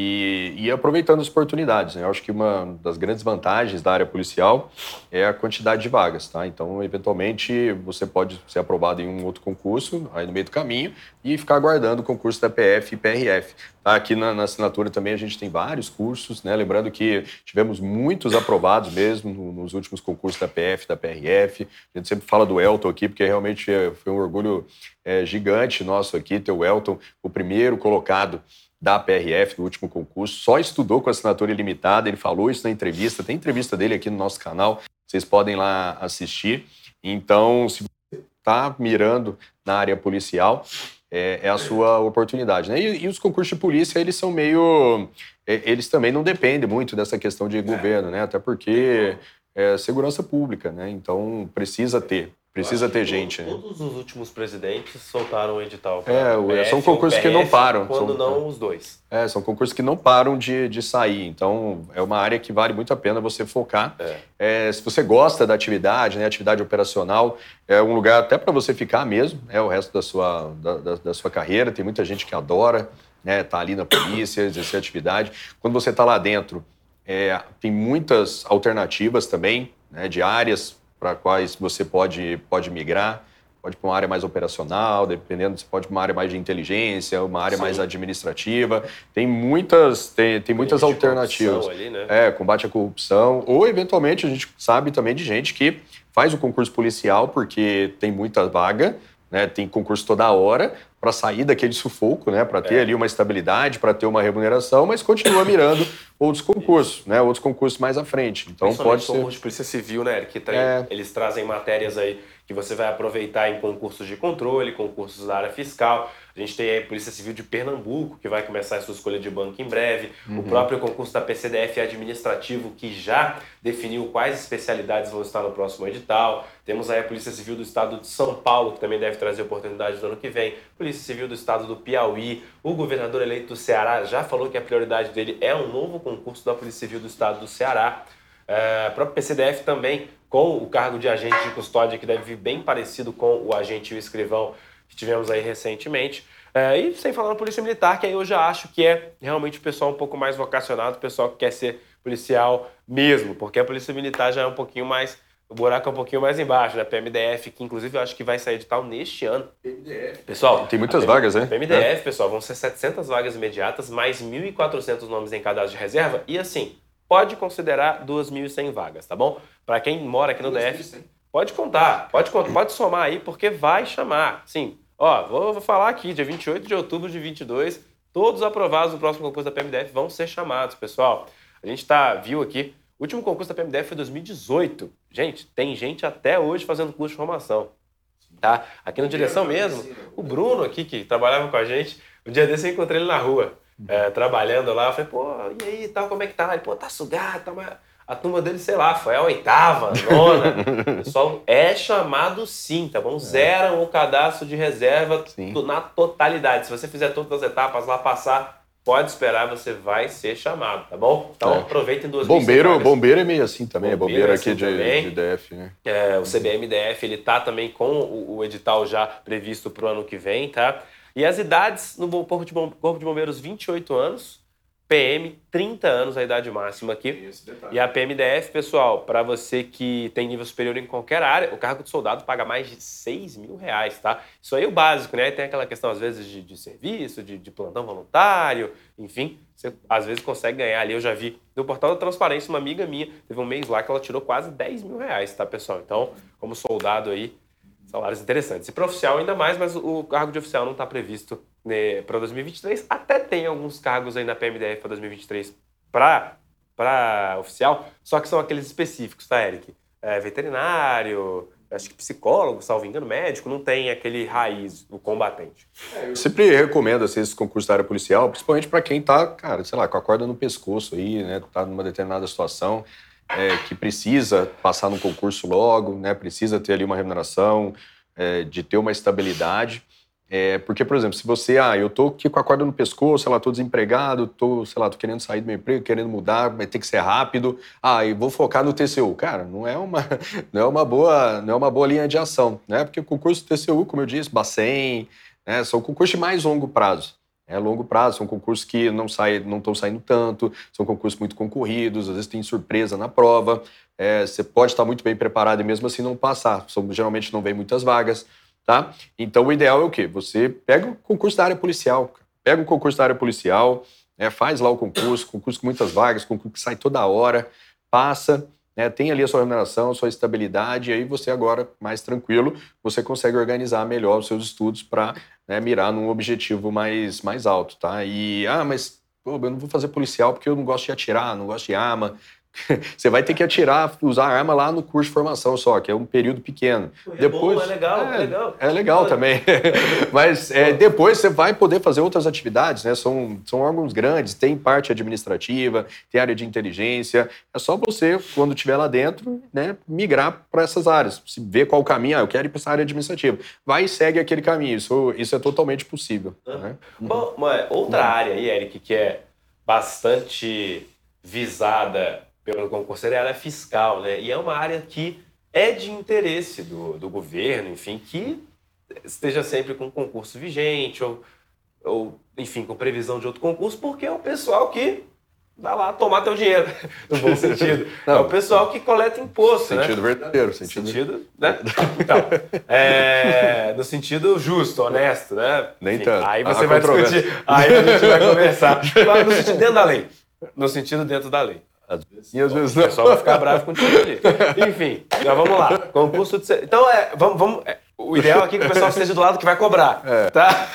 E, e aproveitando as oportunidades, né? Eu acho que uma das grandes vantagens da área policial é a quantidade de vagas, tá? Então, eventualmente, você pode ser aprovado em um outro concurso, aí no meio do caminho, e ficar aguardando o concurso da P F e P R F. Tá? Aqui na, na assinatura também a gente tem vários cursos, né? Lembrando que tivemos muitos aprovados mesmo no, nos últimos concursos da P F, da P R F. A gente sempre fala do Elton aqui, porque realmente foi um orgulho é, gigante nosso aqui ter o Elton, o primeiro colocado da P R F, do último concurso, só estudou com assinatura ilimitada, ele falou isso na entrevista, tem entrevista dele aqui no nosso canal, vocês podem lá assistir. Então, se você está mirando na área policial, é, é a sua oportunidade, né? E, e os concursos de polícia, eles são meio... Eles também não dependem muito dessa questão de governo, né? Até porque é segurança pública, né? Então, precisa ter. Precisa ter gente, né? Todos os últimos presidentes soltaram o edital. É, P F, são concursos P R F, que não param. Quando são, não, os dois. É, são concursos que não param de, de sair. Então, é uma área que vale muito a pena você focar. É. É, se você gosta da atividade, né, atividade operacional, é um lugar até para você ficar mesmo, é o resto da sua, da, da, da sua carreira. Tem muita gente que adora, né, tá ali na polícia, exercer atividade. Quando você está lá dentro, é, tem muitas alternativas também, né, de áreas para quais você pode, pode migrar, pode ir para uma área mais operacional, dependendo, você pode ir para uma área mais de inteligência, uma área Sim. mais administrativa. Tem muitas, tem, tem muitas alternativas. Ali, né? É, combate à corrupção. Ou, eventualmente, a gente sabe também de gente que faz o concurso policial porque tem muita vaga, né? Tem concurso toda hora, para sair daquele sufoco, né? Para ter é. ali uma estabilidade, para ter uma remuneração, mas continua mirando outros concursos, né? Outros concursos mais à frente. Então pode ser. Concurso de Polícia Civil, né, Eric? Que é. Eles trazem matérias aí que você vai aproveitar em concursos de controle, concursos da área fiscal. A gente tem aí a Polícia Civil de Pernambuco, que vai começar a sua escolha de banco em breve. Uhum. O próprio concurso da P C D F administrativo, que já definiu quais especialidades vão estar no próximo edital. Temos aí a Polícia Civil do Estado de São Paulo, que também deve trazer oportunidades do ano que vem. Polícia Civil do Estado do Piauí. O governador eleito do Ceará já falou que a prioridade dele é um novo concurso da Polícia Civil do Estado do Ceará. É, a própria P C D F também, com o cargo de agente de custódia, que deve vir bem parecido com o agente e o escrivão que tivemos aí recentemente. É, e sem falar na Polícia Militar, que aí eu já acho que é realmente o pessoal um pouco mais vocacionado, o pessoal que quer ser policial mesmo, porque a Polícia Militar já é um pouquinho mais, o buraco é um pouquinho mais embaixo, né? P M D F, que inclusive eu acho que vai sair de tal neste ano. P M D F. Pessoal, tem muitas vagas, né? P M D F, pessoal, vão ser setecentas vagas imediatas, mais mil e quatrocentos nomes em cadastro de reserva, e assim, pode considerar duas mil e cem vagas, tá bom? Para quem mora aqui no D F, pode contar, pode, pode somar aí, porque vai chamar. Sim, ó, vou, vou falar aqui, dia vinte e oito de outubro de vinte e dois, todos aprovados no próximo concurso da P M D F vão ser chamados, pessoal. A gente tá, viu aqui, o último concurso da P M D F foi dois mil e dezoito. Gente, tem gente até hoje fazendo curso de formação, tá? Aqui na direção mesmo, o Bruno aqui, que trabalhava com a gente, um dia desse eu encontrei ele na rua. É, trabalhando lá, eu falei, pô, e aí, tal, como é que tá? Ele, pô, tá sugado, tá, mas a turma dele, sei lá, foi a oitava, nona. O pessoal é chamado sim, tá bom? É. Zeram o cadastro de reserva sim. na totalidade. Se você fizer todas as etapas lá passar, pode esperar, você vai ser chamado, tá bom? Então é. aproveitem duas bombeiro, bombeiro é meio assim também, bombeiro, bombeiro aqui assim de, de D F, né? É, o C B M D F, ele tá também com o, o edital já previsto pro ano que vem, tá? E as idades no Corpo de, Bom, Corpo de Bombeiros, vinte e oito anos, P M, trinta anos, a idade máxima aqui. E a P M D F, pessoal, para você que tem nível superior em qualquer área, o cargo de soldado paga mais de seis mil reais, tá? Isso aí é o básico, né? Tem aquela questão, às vezes, de, de serviço, de, de plantão voluntário, enfim, você às vezes consegue ganhar ali. Eu já vi no Portal da Transparência, uma amiga minha, teve um mês lá que ela tirou quase dez mil reais, tá, pessoal? Então, como soldado aí, salários interessantes. E para oficial ainda mais, mas o cargo de oficial não está previsto, né, para dois mil e vinte e três. Até tem alguns cargos aí na P M D F para dois mil e vinte e três para oficial, só que são aqueles específicos, tá, Eric? É, veterinário, acho que psicólogo, salvo engano, médico, não tem aquele raiz, o combatente. É, eu sempre recomendo assim, esse concurso da área policial, principalmente para quem tá, cara, sei lá, com a corda no pescoço aí, né, tá numa determinada situação. É, que precisa passar no concurso logo, né? Precisa ter ali uma remuneração, é, de ter uma estabilidade. É, porque, por exemplo, se você, ah, eu tô aqui com a corda no pescoço, sei lá, tô desempregado, tô, sei lá, tô querendo sair do meu emprego, querendo mudar, vai ter que ser rápido, ah, e vou focar no T C U. Cara, não é uma, não é uma, boa, não é uma boa linha de ação, né? Porque o concurso do T C U, como eu disse, Bacen, né? São concursos de mais longo prazo. É longo prazo, são concursos que não saem, não estão saindo tanto, são concursos muito concorridos, às vezes tem surpresa na prova, é, você pode estar muito bem preparado e mesmo assim não passar, são, geralmente não vem muitas vagas, tá? Então o ideal é o quê? Você pega o concurso da área policial, pega o concurso da área policial, né, faz lá o concurso, concurso com muitas vagas, concurso que sai toda hora, passa, né, tem ali a sua remuneração, a sua estabilidade, e aí você agora, mais tranquilo, você consegue organizar melhor os seus estudos para, né, mirar num objetivo mais, mais alto, tá? E, ah, mas pô, eu não vou fazer policial porque eu não gosto de atirar, não gosto de arma. Você vai ter que atirar, usar arma lá no curso de formação só, que é um período pequeno. Pô, é depois, bom, é legal, é, é legal. É legal também. Mas é, depois você vai poder fazer outras atividades, né? São, são órgãos grandes, tem parte administrativa, tem área de inteligência. É só você, quando estiver lá dentro, né, migrar para essas áreas. Se ver qual o caminho, ah, eu quero ir para essa área administrativa. Vai e segue aquele caminho. Isso, isso é totalmente possível. Uhum. Né? Bom, mas outra uhum. área aí, Eric, que é bastante visada pelo concurso, ela é fiscal, né? E é uma área que é de interesse do, do governo, enfim, que esteja sempre com concurso vigente ou, ou, enfim, com previsão de outro concurso, porque é o pessoal que vai lá tomar teu dinheiro, no bom sentido. Não, é o pessoal que coleta imposto, sentido né? Sentido verdadeiro. Sentido, sentido né? Então, é, no sentido justo, honesto, né? Nem enfim, tanto. aí você ah, vai discutir, aí a gente vai conversar. Mas no sentido dentro da lei. No sentido dentro da lei. Às vezes, e às vezes não. O pessoal vai ficar bravo contigo ali. Enfim, já vamos lá. Concurso de... Então, é, vamos, vamos, é, o ideal aqui é que o pessoal esteja do lado que vai cobrar, é. Tá?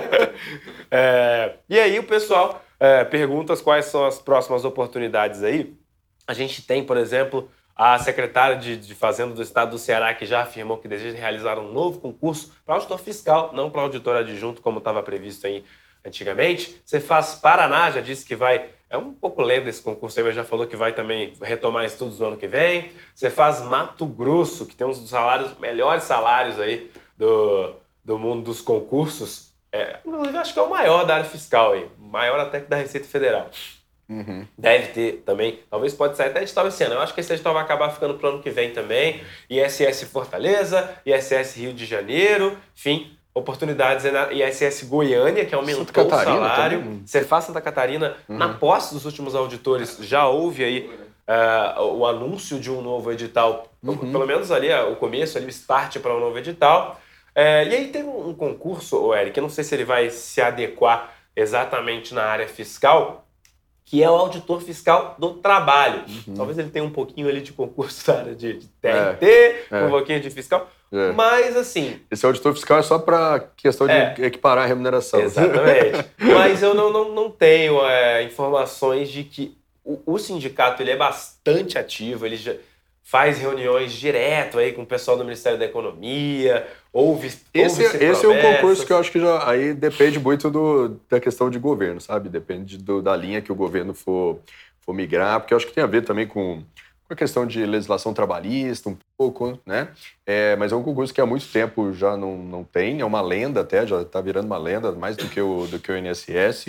É, e aí o pessoal é, pergunta quais são as próximas oportunidades aí. A gente tem, por exemplo, a secretária de, de Fazenda do Estado do Ceará, que já afirmou que deseja realizar um novo concurso para auditor fiscal, não para auditor adjunto, como estava previsto aí antigamente. Cefaz Paraná já disse que vai... É um pouco lento esse concurso aí, mas já falou que vai também retomar estudos no ano que vem. Cefaz Mato Grosso, que tem uns dos salários, melhores salários aí do, do mundo dos concursos. É, inclusive, acho que é o maior da área fiscal aí. Maior até que da Receita Federal. Uhum. Deve ter também, talvez pode sair até edital esse ano. Eu acho que esse edital vai acabar ficando pro ano que vem também. I S S Fortaleza, I S S Rio de Janeiro, enfim, oportunidades na I S S Goiânia, que aumentou o salário. Cefaz Santa Catarina, uhum. Na posse dos últimos auditores, já houve aí uh, o anúncio de um novo edital, uhum. Pelo menos ali o começo, ali, o start para um novo edital. Uh, e aí tem um, um concurso, o Eric, eu não sei se ele vai se adequar exatamente na área fiscal, que é o auditor fiscal do trabalho. Uhum. Talvez ele tenha um pouquinho ali de concurso da área de, de T R T, é, um é. pouquinho de fiscal, é. Mas assim... Esse auditor fiscal é só para questão de é. equiparar a remuneração. Exatamente. Mas eu não, não, não tenho é, informações de que o, o sindicato ele é bastante ativo, ele já faz reuniões direto aí com o pessoal do Ministério da Economia, ouve Esse, ouve esse é um concurso que eu acho que já aí depende muito do, da questão de governo, sabe? Depende do, da linha que o governo for, for migrar, porque eu acho que tem a ver também com, com a questão de legislação trabalhista, um pouco, né? É, mas é um concurso que há muito tempo já não, não tem, é uma lenda até, já está virando uma lenda, mais do que o, do que o I N S S,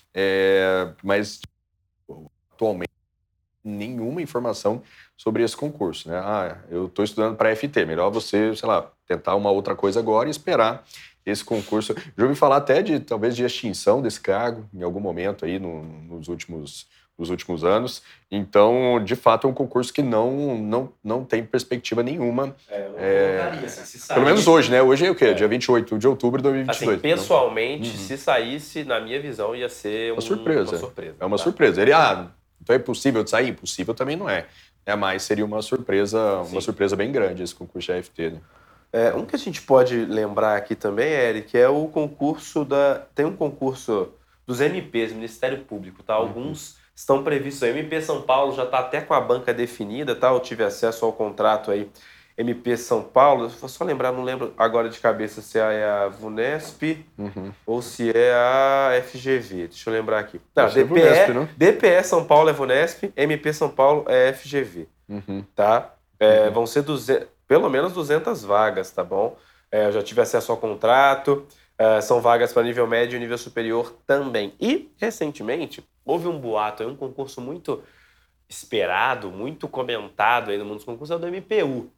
é, mas atualmente nenhuma informação sobre esse concurso, né? Ah, eu estou estudando para F T, melhor você, sei lá, tentar uma outra coisa agora e esperar esse concurso. Já ouvi falar até de, talvez, de extinção desse cargo em algum momento aí no, nos, últimos, nos últimos anos. Então, de fato, é um concurso que não, não, não tem perspectiva nenhuma. É, eu não é, se sair, pelo menos hoje, né? Hoje é o quê? É. Dia vinte e oito de outubro de dois mil e vinte e dois. Assim, pessoalmente, então, se saísse, na minha visão, ia ser um, uma surpresa. Uma surpresa é uma tá? surpresa. Ele, ah, então é impossível de sair? Impossível também não é. É, mas seria uma surpresa, uma surpresa bem grande esse concurso de A F T, né? É, um que a gente pode lembrar aqui também, Eric, é o concurso da... Tem um concurso dos M Ps, Ministério Público, tá? Alguns uhum. estão previstos aí. M P São Paulo já está até com a banca definida, tá? Eu tive acesso ao contrato aí. M P São Paulo, vou só lembrar, não lembro agora de cabeça se é a VUNESP uhum. ou se é a F G V. Deixa eu lembrar aqui. Não, D P E, VUNESP, não? D P E São Paulo é VUNESP, M P São Paulo é F G V. Uhum. Tá? É, uhum. Vão ser duzentas, pelo menos duzentas vagas, tá bom? É, eu já tive acesso ao contrato. É, são vagas para nível médio e nível superior também. E, recentemente, houve um boato, um concurso muito esperado, muito comentado aí no mundo dos concursos, é o do M P U.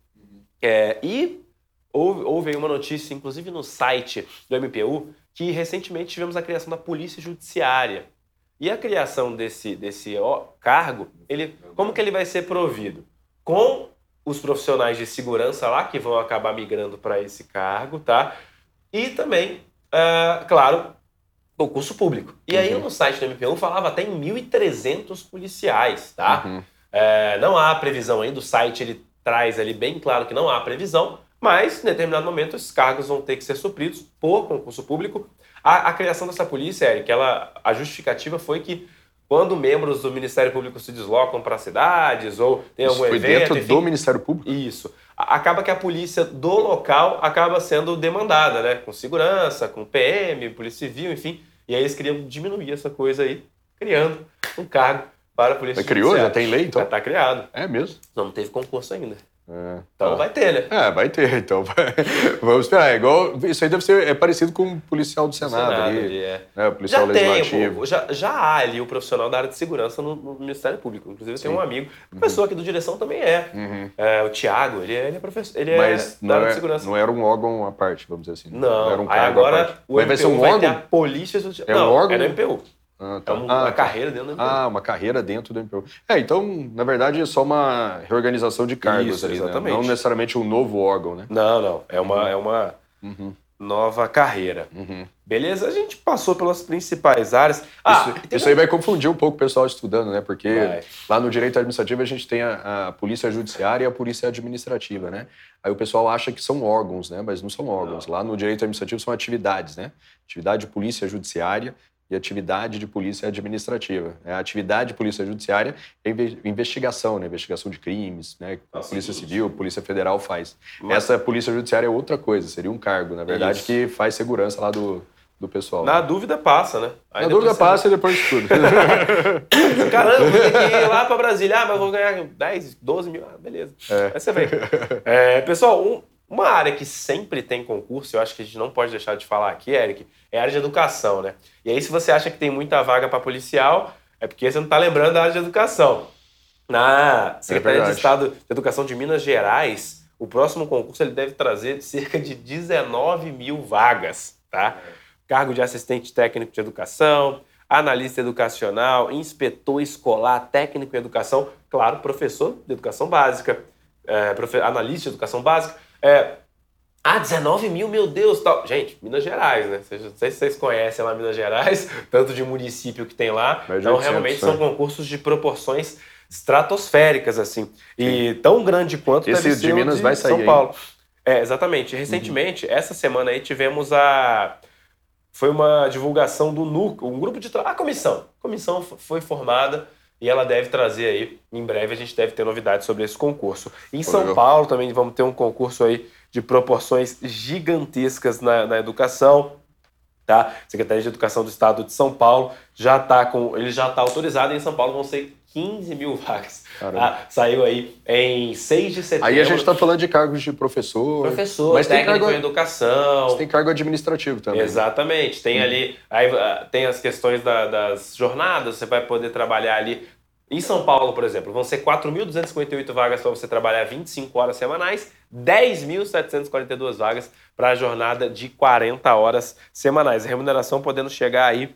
É, e houve, houve aí uma notícia, inclusive no site do M P U, que recentemente tivemos a criação da Polícia Judiciária. E a criação desse, desse ó, cargo, ele, como que ele vai ser provido? Com os profissionais de segurança lá, que vão acabar migrando para esse cargo, tá? E também, uh, claro, concurso público. E aí uhum. no site do M P U falava até em mil e trezentos policiais, tá? Uhum. É, não há previsão ainda, o site ele traz ali bem claro que não há previsão, mas em determinado momento esses cargos vão ter que ser supridos por concurso público. A, a criação dessa polícia, Eric, ela, a justificativa foi que quando membros do Ministério Público se deslocam para cidades ou tem algum evento... Isso foi dentro enfim, do Ministério Público? Isso. Acaba que a polícia do local acaba sendo demandada, né? Com segurança, com P M, Polícia Civil, enfim. E aí eles queriam diminuir essa coisa aí, criando um cargo para a Polícia Mas criou? Já tem lei, então? Já está criado. É mesmo? Não, não teve concurso ainda. É, então tá. vai ter, né? É, vai ter. Então vamos esperar. É igual, isso aí deve ser é parecido com o policial do Senado. Senado ali, ali, é. Né, o policial já legislativo. Tem, já, já há ali o profissional da área de segurança no, no Ministério Público. Inclusive, eu tenho um amigo, uhum. pessoa aqui do direção também é. Uhum. é o Thiago, ele é, ele é professor. Ele Mas é da área é, de segurança. Não era um órgão à parte, vamos dizer assim. Não, não era um aí cargo agora à parte. o M P U vai ser um vai órgão? ter a polícia... É não, um órgão? é no M P U. Ah, tá. É uma, ah, uma tá. carreira dentro do M P U. Ah, uma carreira dentro do M P U. É, então, na verdade, é só uma reorganização de cargos Isso, ali, exatamente. Né? Não necessariamente um novo órgão, né? Não, não. É uma, é uma uhum. nova carreira. Uhum. Beleza? A gente passou pelas principais áreas. Ah, isso isso aí vai confundir um pouco o pessoal estudando, né? Porque vai. Lá no direito administrativo a gente tem a, a polícia judiciária e a polícia administrativa, né? Aí o pessoal acha que são órgãos, né? Mas não são órgãos. Não. Lá no direito administrativo são atividades, né? Atividade de polícia judiciária e atividade de polícia administrativa. A atividade de polícia judiciária é investigação, né? Investigação de crimes, né? A Polícia Civil, a Polícia Federal faz. Mas... Essa polícia judiciária é outra coisa, seria um cargo, na verdade, Isso. que faz segurança lá do, do pessoal. Na né? dúvida passa, né? Aí Na dúvida passa você... e depois tudo. Caramba, vou ter que ir lá para Brasília, ah, mas vou ganhar dez, doze mil, ah, beleza. É. Aí você vem. É, pessoal, um... Uma área que sempre tem concurso, eu acho que a gente não pode deixar de falar aqui, Eric, é a área de educação, né? E aí, se você acha que tem muita vaga para policial, é porque você não está lembrando da área de educação. Na Secretaria é de Estado de Educação de Minas Gerais, o próximo concurso ele deve trazer cerca de dezenove mil vagas, tá? Cargo de assistente técnico de educação, analista educacional, inspetor escolar, técnico em educação, claro, professor de educação básica, é, profe... analista de educação básica. É, ah, dezenove mil, meu Deus, tal. Gente, Minas Gerais, né? Não sei se vocês conhecem lá Minas Gerais, tanto de município que tem lá. Mas então, realmente, são concursos de proporções estratosféricas, assim. E tão grande quanto Esse deve ser de Minas de vai sair São Paulo. É, exatamente. Recentemente, uhum. essa semana aí, tivemos a... Foi uma divulgação do núcleo, um grupo de trabalho. A comissão. A comissão foi formada e ela deve trazer aí, em breve a gente deve ter novidades sobre esse concurso. Em São Legal. Paulo também vamos ter um concurso aí de proporções gigantescas na, na educação, tá? Secretaria de Educação do Estado de São Paulo já está com, ele já está autorizado, e em São Paulo vão ser quinze mil vagas. Tá? Saiu aí em seis de setembro. Aí a gente está falando de cargos de professor. Professor, mas técnico tem cargo, em educação. Mas tem cargo administrativo também. Exatamente. Tem hum. ali, aí tem as questões da, das jornadas, você vai poder trabalhar ali. Em São Paulo, por exemplo, vão ser quatro mil duzentas e cinquenta e oito vagas para você trabalhar vinte e cinco horas semanais, dez mil setecentas e quarenta e duas vagas para a jornada de quarenta horas semanais. A remuneração podendo chegar aí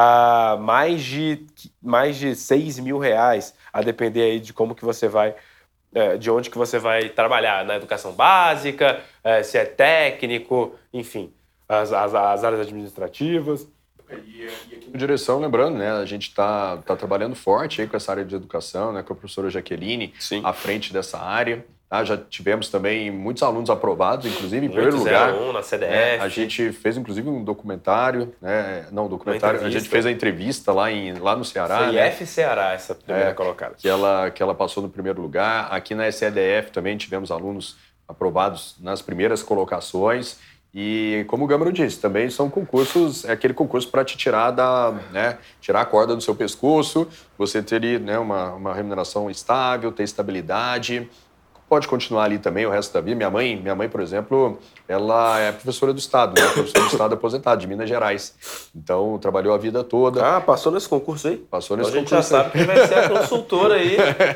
a mais de, mais de seis mil reais, a depender aí de como que você vai, de onde que você vai trabalhar, na educação básica, se é técnico, enfim, as, as, as áreas administrativas. E, e aqui no Direção, lembrando, né, a gente está tá trabalhando forte aí com essa área de educação, né, com a professora Jaqueline Sim. à frente dessa área. Tá? Já tivemos também muitos alunos aprovados, inclusive, em primeiro lugar. Um, na C D F. Né, a gente fez, inclusive, um documentário, né, não, documentário, a gente fez a entrevista lá, em, lá no Ceará. C I F né? Ceará, essa primeira é, colocada. Que ela, que ela passou no primeiro lugar. Aqui na S E D F também tivemos alunos aprovados nas primeiras colocações. E, como o Gâmaro disse, também são concursos, é aquele concurso para te tirar da, né, tirar a corda do seu pescoço, você ter, né, uma, uma remuneração estável, ter estabilidade, pode continuar ali também o resto da vida. Minha mãe, minha mãe, por exemplo, ela é professora do Estado, né, professora do Estado aposentada, de Minas Gerais. Então, trabalhou a vida toda. Ah, passou nesse concurso aí? Passou nesse então, concurso a gente já aí. Sabe que vai ser a consultora aí.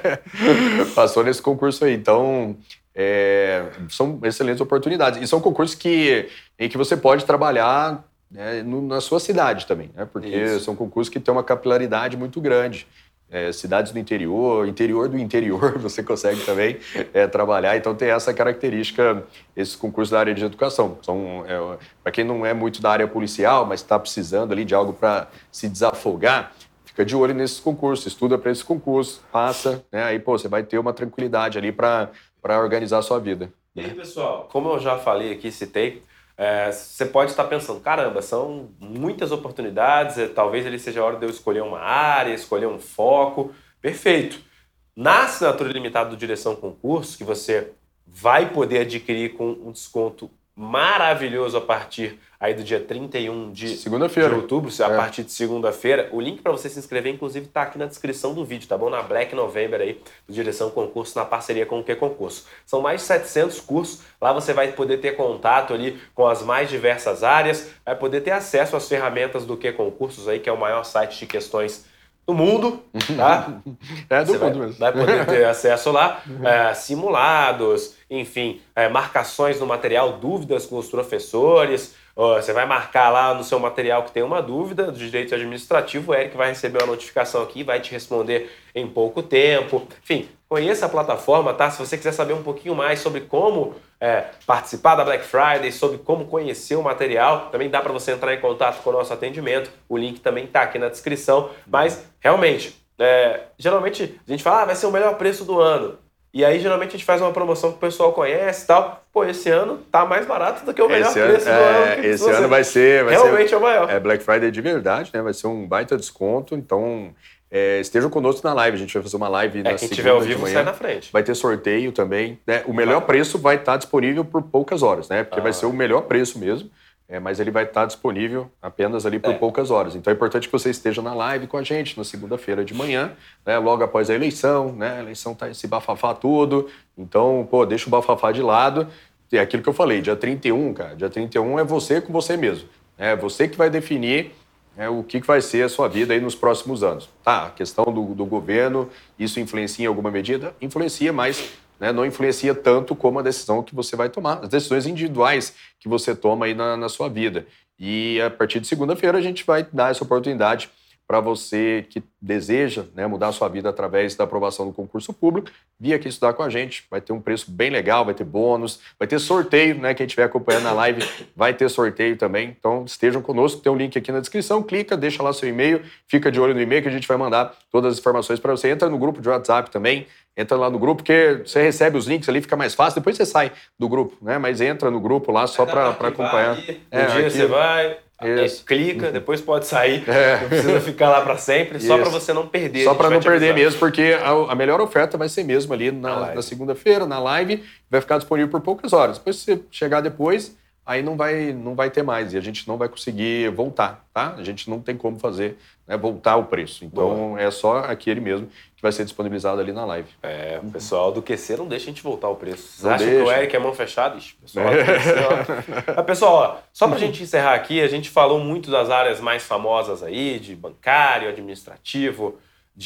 Passou nesse concurso aí, então... É, são excelentes oportunidades. E são concursos que, em que você pode trabalhar, né, no, na sua cidade também, né? Porque Isso. são concursos que têm uma capilaridade muito grande. É, cidades do interior, interior do interior, você consegue também é, trabalhar. Então tem essa característica, esses concursos da área de educação. São, é, para quem não é muito da área policial, mas está precisando ali de algo para se desafogar, fica de olho nesses concursos, estuda para esses concursos, passa, né? Aí pô, você vai ter uma tranquilidade ali para para organizar a sua vida. E aí, pessoal, como eu já falei aqui, citei, é, você pode estar pensando, caramba, são muitas oportunidades, é, talvez ele seja a hora de eu escolher uma área, escolher um foco. Perfeito. Na assinatura ilimitada do Direção Concurso, que você vai poder adquirir com um desconto maravilhoso a partir aí do dia trinta e um de, segunda-feira. de outubro, a é. partir de segunda-feira. O link para você se inscrever, inclusive, está aqui na descrição do vídeo, tá bom? Na Black November aí, do Direção Concurso, na parceria com o Que Concurso. São mais de setecentos cursos, lá você vai poder ter contato ali com as mais diversas áreas, vai poder ter acesso às ferramentas do Que Concursos aí, que é o maior site de questões do mundo, tá? É do Você mundo vai, mesmo. vai poder ter acesso lá, é, simulados, enfim, é, marcações no material, dúvidas com os professores. Você vai marcar lá no seu material que tem uma dúvida do direito administrativo, o Eric vai receber uma notificação aqui, vai te responder em pouco tempo. Enfim, conheça a plataforma, tá? Se você quiser saber um pouquinho mais sobre como é, participar da Black Friday, sobre como conhecer o material, também dá para você entrar em contato com o nosso atendimento. O link também está aqui na descrição. Mas, realmente, é, geralmente a gente fala, ah, vai ser o melhor preço do ano. E aí, geralmente, a gente faz uma promoção que o pessoal conhece e tal. pô, esse ano tá mais barato do que o melhor esse preço ano, do é, ano. Que esse ano vai ser... Vai realmente ser, é o maior. É Black Friday de verdade, né? Vai ser um baita desconto, então... É, estejam conosco na live, a gente vai fazer uma live é, na quem segunda tiver ao vivo de manhã. sai na frente. Vai ter sorteio também, né? O melhor vai. preço vai estar disponível por poucas horas, né? Porque ah, vai ser é. o melhor preço mesmo, é, mas ele vai estar disponível apenas ali por é. poucas horas. Então é importante que você esteja na live com a gente na segunda-feira de manhã, né? Logo após a eleição, né? A eleição tá esse bafafá tudo, então, pô, deixa o bafafá de lado. É aquilo que eu falei, dia trinta e um, cara, dia trinta e um é você com você mesmo. É você que vai definir É, o que vai ser a sua vida aí nos próximos anos. Tá, a questão do, do governo, isso influencia em alguma medida? Influencia, mas né, não influencia tanto como a decisão que você vai tomar, as decisões individuais que você toma aí na, na sua vida. E a partir de segunda-feira a gente vai dar essa oportunidade para você que deseja né, mudar a sua vida através da aprovação do concurso público, vir aqui estudar com a gente, vai ter um preço bem legal, vai ter bônus, vai ter sorteio, né? Quem estiver acompanhando na live vai ter sorteio também, então estejam conosco, tem um link aqui na descrição, clica, deixa lá seu e-mail, fica de olho no e-mail que a gente vai mandar todas as informações para você, entra no grupo de WhatsApp também, entra lá no grupo, porque você recebe os links ali, fica mais fácil, depois você sai do grupo, né? Mas entra no grupo lá só para acompanhar. Aí, um é, dia aqui, você vai... Isso. Clica, depois pode sair, é. não precisa ficar lá para sempre, só para você não perder. Só para não perder mesmo, porque a, a melhor oferta vai ser mesmo ali na, na segunda-feira, na live, vai ficar disponível por poucas horas. Depois, se você chegar depois, aí não vai, não vai ter mais e a gente não vai conseguir voltar, tá? A gente não tem como fazer, né, voltar o preço. Então, Boa. é só aquele mesmo que vai ser disponibilizado ali na live. É, o pessoal do Q C não deixa a gente voltar o preço. Vocês não acham deixa. que o Eric é mão fechada? Ixi, pessoal, do Q C, ó. Mas, pessoal, ó, só pra gente encerrar aqui, a gente falou muito das áreas mais famosas aí, de bancário, administrativo,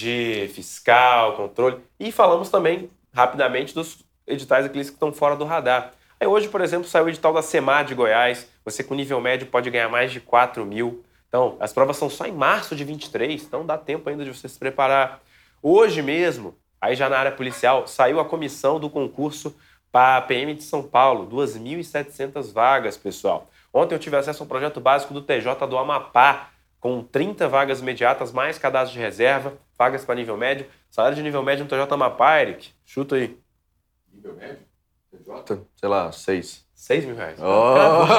de fiscal, controle, e falamos também, rapidamente, dos editais aqueles que estão fora do radar. Aí hoje, por exemplo, saiu o edital da SEMAD de Goiás, você com nível médio pode ganhar mais de quatro mil. Então, as provas são só em março de vinte e três, então dá tempo ainda de você se preparar. Hoje mesmo, aí já na área policial, saiu a comissão do concurso para a P M de São Paulo, duas mil e setecentas vagas, pessoal. Ontem eu tive acesso ao projeto básico do T J do Amapá, com trinta vagas imediatas, mais cadastro de reserva, vagas para nível médio. Salário de nível médio no T J Amapá, Eric, chuta aí. Nível médio? T J? Sei lá, seis. Seis mil reais. Oh.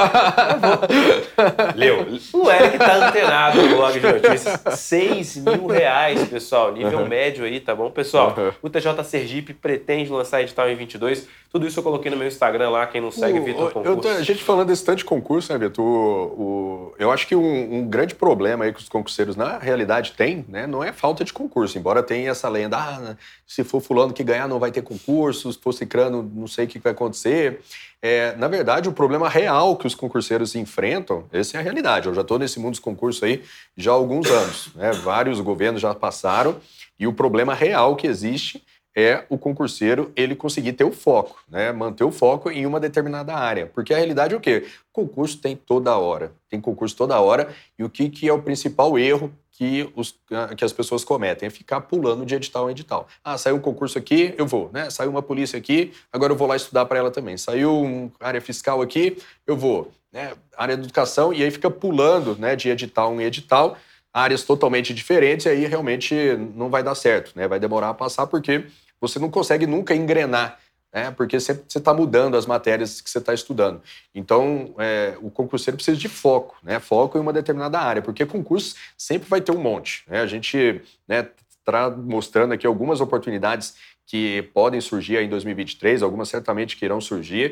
Leu. O Eric tá antenado no blog de notícias. Seis mil reais, pessoal. Nível uhum. médio aí, tá bom? Pessoal, uhum. o T J Sergipe pretende lançar edital em vinte e dois. Tudo isso eu coloquei no meu Instagram lá. Quem não segue, o, Vitor Concurso. Eu, a gente falando desse tanto de concurso, né, Vitor? O, o, eu acho que um, um grande problema aí que os concurseiros, na realidade, têm, né? Não é falta de concurso. Embora tenha essa lenda, ah, se for fulano que ganhar, não vai ter concurso. Se for cicrano, não sei o que vai acontecer. É, na verdade, o problema real que os concurseiros enfrentam, essa é a realidade. Eu já estou nesse mundo dos concursos aí já há alguns anos, né? Vários governos já passaram e o problema real que existe é o concurseiro ele conseguir ter o foco, né? Manter o foco em uma determinada área. Porque a realidade é o quê? Concurso tem toda hora, tem concurso toda hora e o que, que é o principal erro que, os, que as pessoas cometem? É ficar pulando de edital em edital. Ah, saiu um concurso aqui, eu vou, né? Saiu uma polícia aqui, agora eu vou lá estudar para ela também. Saiu uma área fiscal aqui, eu vou, né? Área de educação, e aí fica pulando, né, de edital em edital, áreas totalmente diferentes, e aí realmente não vai dar certo, né? Vai demorar a passar porque você não consegue nunca engrenar, né? Porque sempre você está mudando as matérias que você está estudando. Então, é, o concurseiro precisa de foco, né? Foco em uma determinada área, porque concurso sempre vai ter um monte, né? A gente, né, está mostrando aqui algumas oportunidades que podem surgir aí em dois mil e vinte e três, algumas certamente que irão surgir,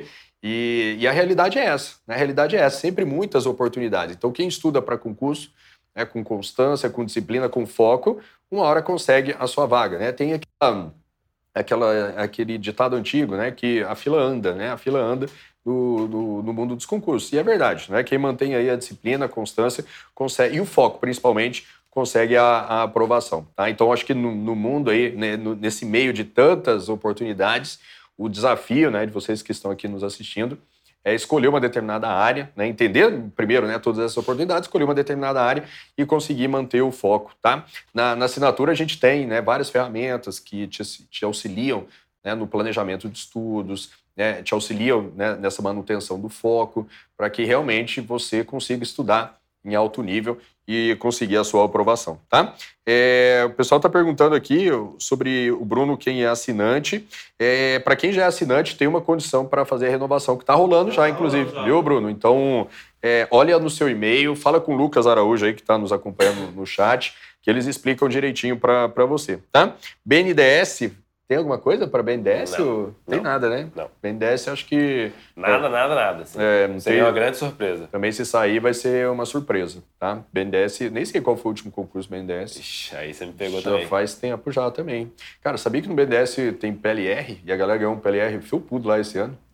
e, e a realidade é essa, né? A realidade é essa, sempre muitas oportunidades. Então, quem estuda para concurso, né, com constância, com disciplina, com foco, uma hora consegue a sua vaga, né? Tem aquela... Aquela, aquele ditado antigo, né, que a fila anda, né, a fila anda no, no, no mundo dos concursos. E é verdade, né, quem mantém aí a disciplina, a constância, consegue, e o foco, principalmente, consegue a, a aprovação. Tá? Então, acho que no, no mundo aí, né, no, nesse meio de tantas oportunidades, o desafio, né, de vocês que estão aqui nos assistindo, é escolher uma determinada área, né, entender primeiro, né, todas essas oportunidades, escolher uma determinada área e conseguir manter o foco, tá? Na, na assinatura a gente tem, né, várias ferramentas que te, te auxiliam, né, no planejamento de estudos, né, te auxiliam, né, nessa manutenção do foco, para que realmente você consiga estudar, em alto nível e conseguir a sua aprovação, tá? É, o pessoal está perguntando aqui sobre o Bruno, quem é assinante. É, para quem já é assinante, tem uma condição para fazer a renovação, que está rolando já, inclusive, viu, Bruno? Então, é, olha no seu e-mail, fala com o Lucas Araújo aí, que está nos acompanhando no chat, que eles explicam direitinho para você, tá? B N D E S... Tem alguma coisa para B N D E S? Não, ou... Tem não, nada, né? Não. B N D E S acho que... Nada, é, nada, nada. Assim. É, não Seria tem... uma grande surpresa. Também se sair vai ser uma surpresa, tá? B N D E S, nem sei qual foi o último concurso do B N D E S. Ixi, aí você me pegou já também. Já faz tempo já também. Cara, sabia que no B N D E S tem P L R? E a galera ganhou um P L R felpudo lá esse ano?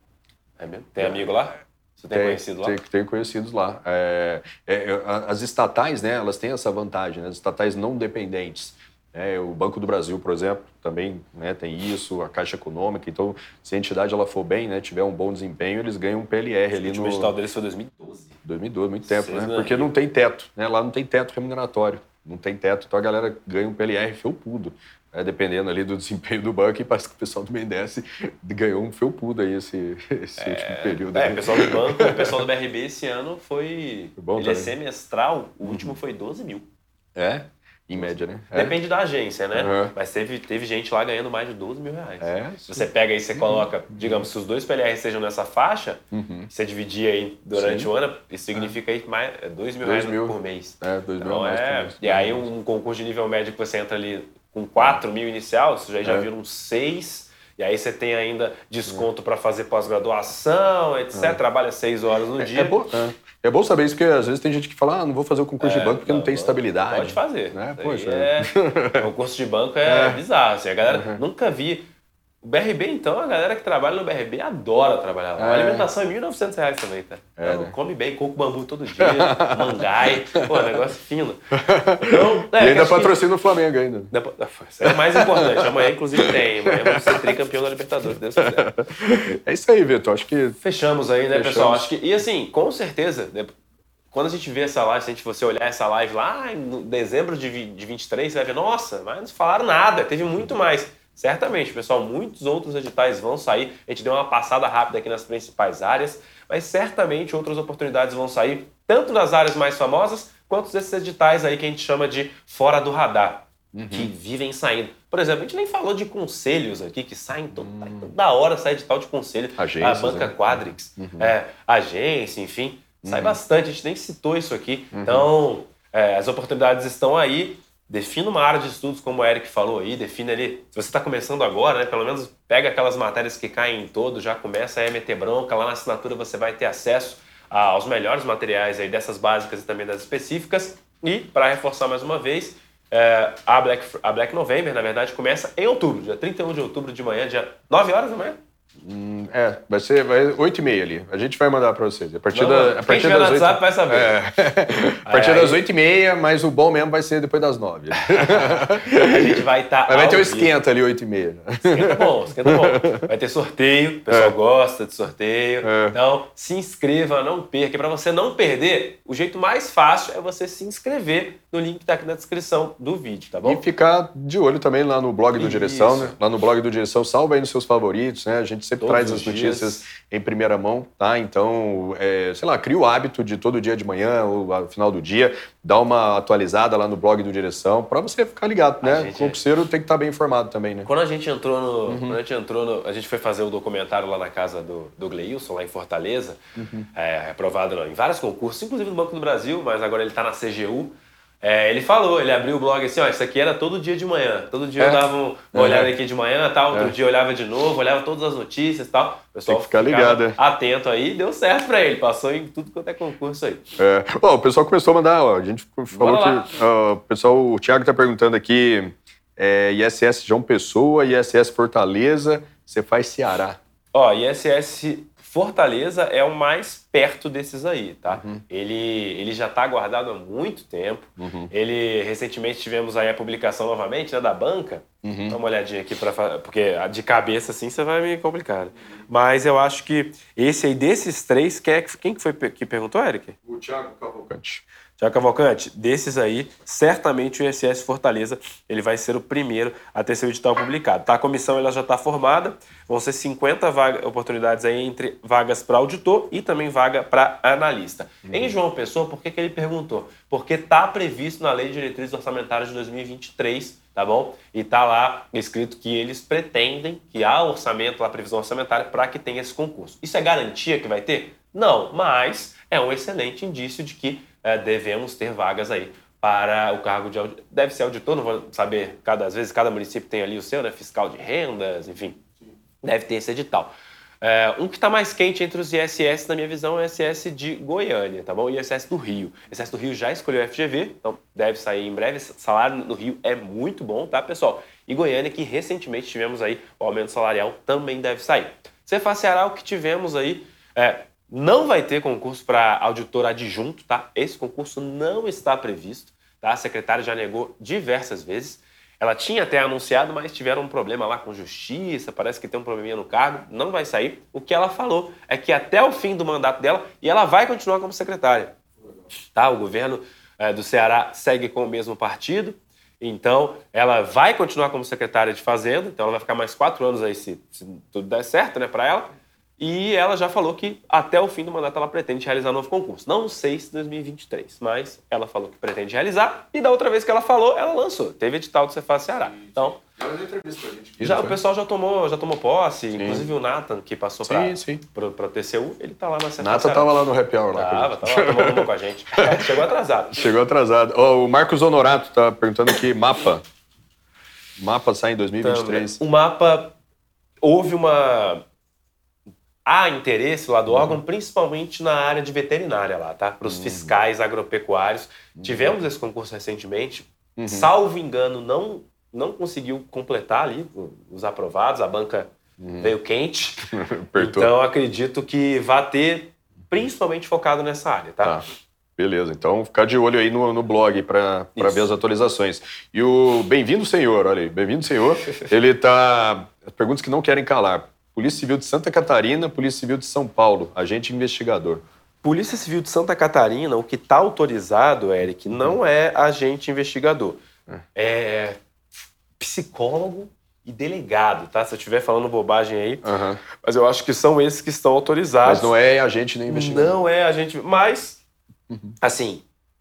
É mesmo? Tem amigo lá? Você tem, tem conhecido lá? Tem, tem conhecidos lá. É, é, as estatais, né, elas têm essa vantagem, né? As estatais não dependentes. É, o Banco do Brasil, por exemplo, também, né, tem isso, a Caixa Econômica. Então, se a entidade ela for bem, né, tiver um bom desempenho, eles ganham um P L R ali no... O último edital deles foi dois mil e doze. dois mil e doze, muito tempo, Vocês né? Porque não tem teto, né? Lá não tem teto remuneratório, não tem teto. Então a galera ganha um P L R felpudo, né? Dependendo ali do desempenho do banco. E parece que o pessoal do B N D E S ganhou um felpudo aí esse, esse é, último período. É, o pessoal do banco, o pessoal do B R B esse ano foi... foi bom, ele também. É semestral, o último uhum. foi doze mil. É? Em média, né? Depende é. da agência, né? Uhum. Mas teve, teve gente lá ganhando mais de doze mil reais. É, se você pega aí, você coloca, uhum. digamos, se os dois P L R sejam nessa faixa, uhum. você dividir aí durante sim. o ano, isso significa aí mais dois mil reais mil. por mês. É, dois então, mil mais é... por mês. E aí um concurso de nível médio que você entra ali com quatro mil inicial, isso já, já é. vira uns seis. E aí você tem ainda desconto é. para fazer pós-graduação, etcétera. É. Trabalha seis horas no é, dia. É bom, é. é bom saber isso, porque às vezes tem gente que fala, ah, não vou fazer o concurso é, de banco porque não, não tem estabilidade. Pode fazer. Né? Poxa. É... o concurso de banco é, é. bizarro. Assim, a galera uhum. nunca vi. O B R B, então, a galera que trabalha no B R B adora trabalhar lá. É. A alimentação é mil e novecentos reais também, tá? É, então, né? Come bem, coco bambu todo dia, mangai, pô, negócio fino. Então, é, e ainda patrocina que... o Flamengo ainda. Isso é o mais importante. Amanhã, inclusive, tem. Amanhã vamos ser tricampeão da Libertadores, Deus quiser. É isso aí, Vitor. Acho que... Fechamos aí, né, Fechamos. pessoal? Acho que... E assim, com certeza, quando a gente vê essa live, se a gente você olhar essa live lá em dezembro de vinte e três, você vai ver, nossa, mas não falaram nada, teve muito mais. Certamente, pessoal, muitos outros editais vão sair. A gente deu uma passada rápida aqui nas principais áreas, mas certamente outras oportunidades vão sair, tanto nas áreas mais famosas, quanto desses editais aí que a gente chama de fora do radar, uhum. que vivem saindo. Por exemplo, a gente nem falou de conselhos aqui, que saem toda, hum. toda hora, sai edital de conselho. Agências, a banca né? Quadrix, uhum. é, agência, enfim, uhum. sai bastante. A gente nem citou isso aqui. Uhum. Então, é, as oportunidades estão aí. Defina uma área de estudos, como o Eric falou aí, define ali, se você está começando agora, né, pelo menos pega aquelas matérias que caem em todo, já começa a meter bronca, lá na assinatura você vai ter acesso aos melhores materiais aí dessas básicas e também das específicas. E, para reforçar mais uma vez, é, a, Black, a Black November, na verdade, começa em outubro, dia trinta e um de outubro de manhã, dia nove horas da manhã. Hum, é, vai ser oito e meia ali. A gente vai mandar para vocês. A partir, não, da, a partir quem das no WhatsApp vai saber. É. A partir aí, das oito e meia, mas o bom mesmo vai ser depois das nove. A gente vai estar. Tá vai ter um esquenta ali, oito e meia. Esquenta bom, esquenta bom. Vai ter sorteio, o pessoal é. gosta de sorteio. É. Então, se inscreva, não perca. Para você não perder, o jeito mais fácil é você se inscrever no link que está aqui na descrição do vídeo, tá bom? E ficar de olho também lá no blog do Isso. Direção, né? Lá no blog do Direção, salva aí nos seus favoritos, né? A gente sempre Todos traz as notícias dias. em primeira mão, tá? Então, é, sei lá, cria o hábito de todo dia de manhã ou ao final do dia, dá uma atualizada lá no blog do Direção, para você ficar ligado, né? O concurseiro tem que estar bem informado também, né? Quando a gente entrou no... Uhum. Quando a gente entrou no... A gente foi fazer o documentário lá na casa do, do Gleilson, lá em Fortaleza, uhum. é, aprovado não, em vários concursos, inclusive no Banco do Brasil, mas agora ele está na C G U. É, ele falou, ele abriu o blog assim, ó, isso aqui era todo dia de manhã. Todo dia é. eu dava uma é. olhada aqui de manhã, tal, outro é. dia eu olhava de novo, olhava todas as notícias e tal. O pessoal tem que ficar ligado. Atento aí, deu certo pra ele, passou em tudo quanto é concurso aí. É. Ó, o pessoal começou a mandar, ó, a gente falou que... Ó, o pessoal, o Thiago tá perguntando aqui, é, I S S João Pessoa, I S S Fortaleza, você faz Ceará. Ó, I S S Fortaleza é o mais perto desses aí, tá? Uhum. Ele, ele já está guardado há muito tempo. Uhum. Ele, recentemente, tivemos aí a publicação novamente, né, da banca. Uhum. Dá uma olhadinha aqui, pra, porque de cabeça, assim, você vai me complicar. Né? Mas eu acho que esse aí, desses três, quem, é, quem que foi que perguntou, Eric? O Thiago Cavalcante. Tiago Cavalcante, desses aí, certamente o I S S Fortaleza ele vai ser o primeiro a ter seu edital publicado. Tá? A comissão ela já está formada, vão ser cinquenta vaga, oportunidades aí entre vagas para auditor e também vaga para analista. Uhum. Em João Pessoa, por que, que ele perguntou? Porque está previsto na Lei de Diretrizes Orçamentárias de dois mil e vinte e três, tá bom? E está lá escrito que eles pretendem que há orçamento, lá previsão orçamentária para que tenha esse concurso. Isso é garantia que vai ter? Não, mas é um excelente indício de que É, devemos ter vagas aí para o cargo de auditor. Deve ser auditor, não vou saber, cada às vezes cada município tem ali o seu, né? Fiscal de rendas, enfim. Deve ter esse edital. É, um que está mais quente entre os I S S, na minha visão, é o I S S de Goiânia, tá bom? E o I S S do Rio. O I S S do Rio já escolheu o F G V, então deve sair em breve. O salário no Rio é muito bom, tá, pessoal? E Goiânia, que recentemente tivemos aí o aumento salarial, também deve sair. Cefa Ceará, o que tivemos aí... É, Não vai ter concurso para auditor adjunto, tá? Esse concurso não está previsto, tá? A secretária já negou diversas vezes. Ela tinha até anunciado, mas tiveram um problema lá com justiça, parece que tem um probleminha no cargo, não vai sair. O que ela falou é que até o fim do mandato dela, e ela vai continuar como secretária, tá? O governo é, do Ceará segue com o mesmo partido, então ela vai continuar como secretária de Fazenda, então ela vai ficar mais quatro anos aí, se, se tudo der certo, né, para ela. E ela já falou que até o fim do mandato ela pretende realizar um novo concurso. Não sei se dois mil e vinte e três, mas ela falou que pretende realizar. E da outra vez que ela falou, ela lançou. Teve edital do Cefa Ceará. Então, ela deu entrevista pra gente. já, o pessoal já tomou, já tomou posse. Sim. Inclusive o Nathan, que passou para o T C U, ele tá lá na Cefa Ceará. Nathan tava lá no happy hour. Lá tava, tava lá tomando uma com a gente. Chegou atrasado. Chegou atrasado. Oh, o Marcos Honorato tá perguntando aqui, mapa. Mapa sai em dois mil e vinte e três. Então, o mapa, houve uma... Há interesse lá do órgão, uhum. principalmente na área de veterinária lá, tá? Para os uhum. fiscais agropecuários. Uhum. Tivemos esse concurso recentemente. Uhum. Salvo engano, não, não conseguiu completar ali os aprovados. A banca uhum. veio quente. Então, acredito que vai ter, principalmente focado nessa área, tá? Tá. Beleza, então ficar de olho aí no, no blog para ver as atualizações. E o Bem-vindo Senhor, olha aí, Bem-vindo Senhor, ele tá... Perguntas que não querem calar. Polícia Civil de Santa Catarina, Polícia Civil de São Paulo, agente investigador. Polícia Civil de Santa Catarina, o que está autorizado, Eric, não é agente investigador. É psicólogo e delegado, tá? Se eu estiver falando bobagem aí. Uhum. Mas eu acho que são esses que estão autorizados. Mas não é agente nem investigador. Não é agente... Mas, uhum. assim...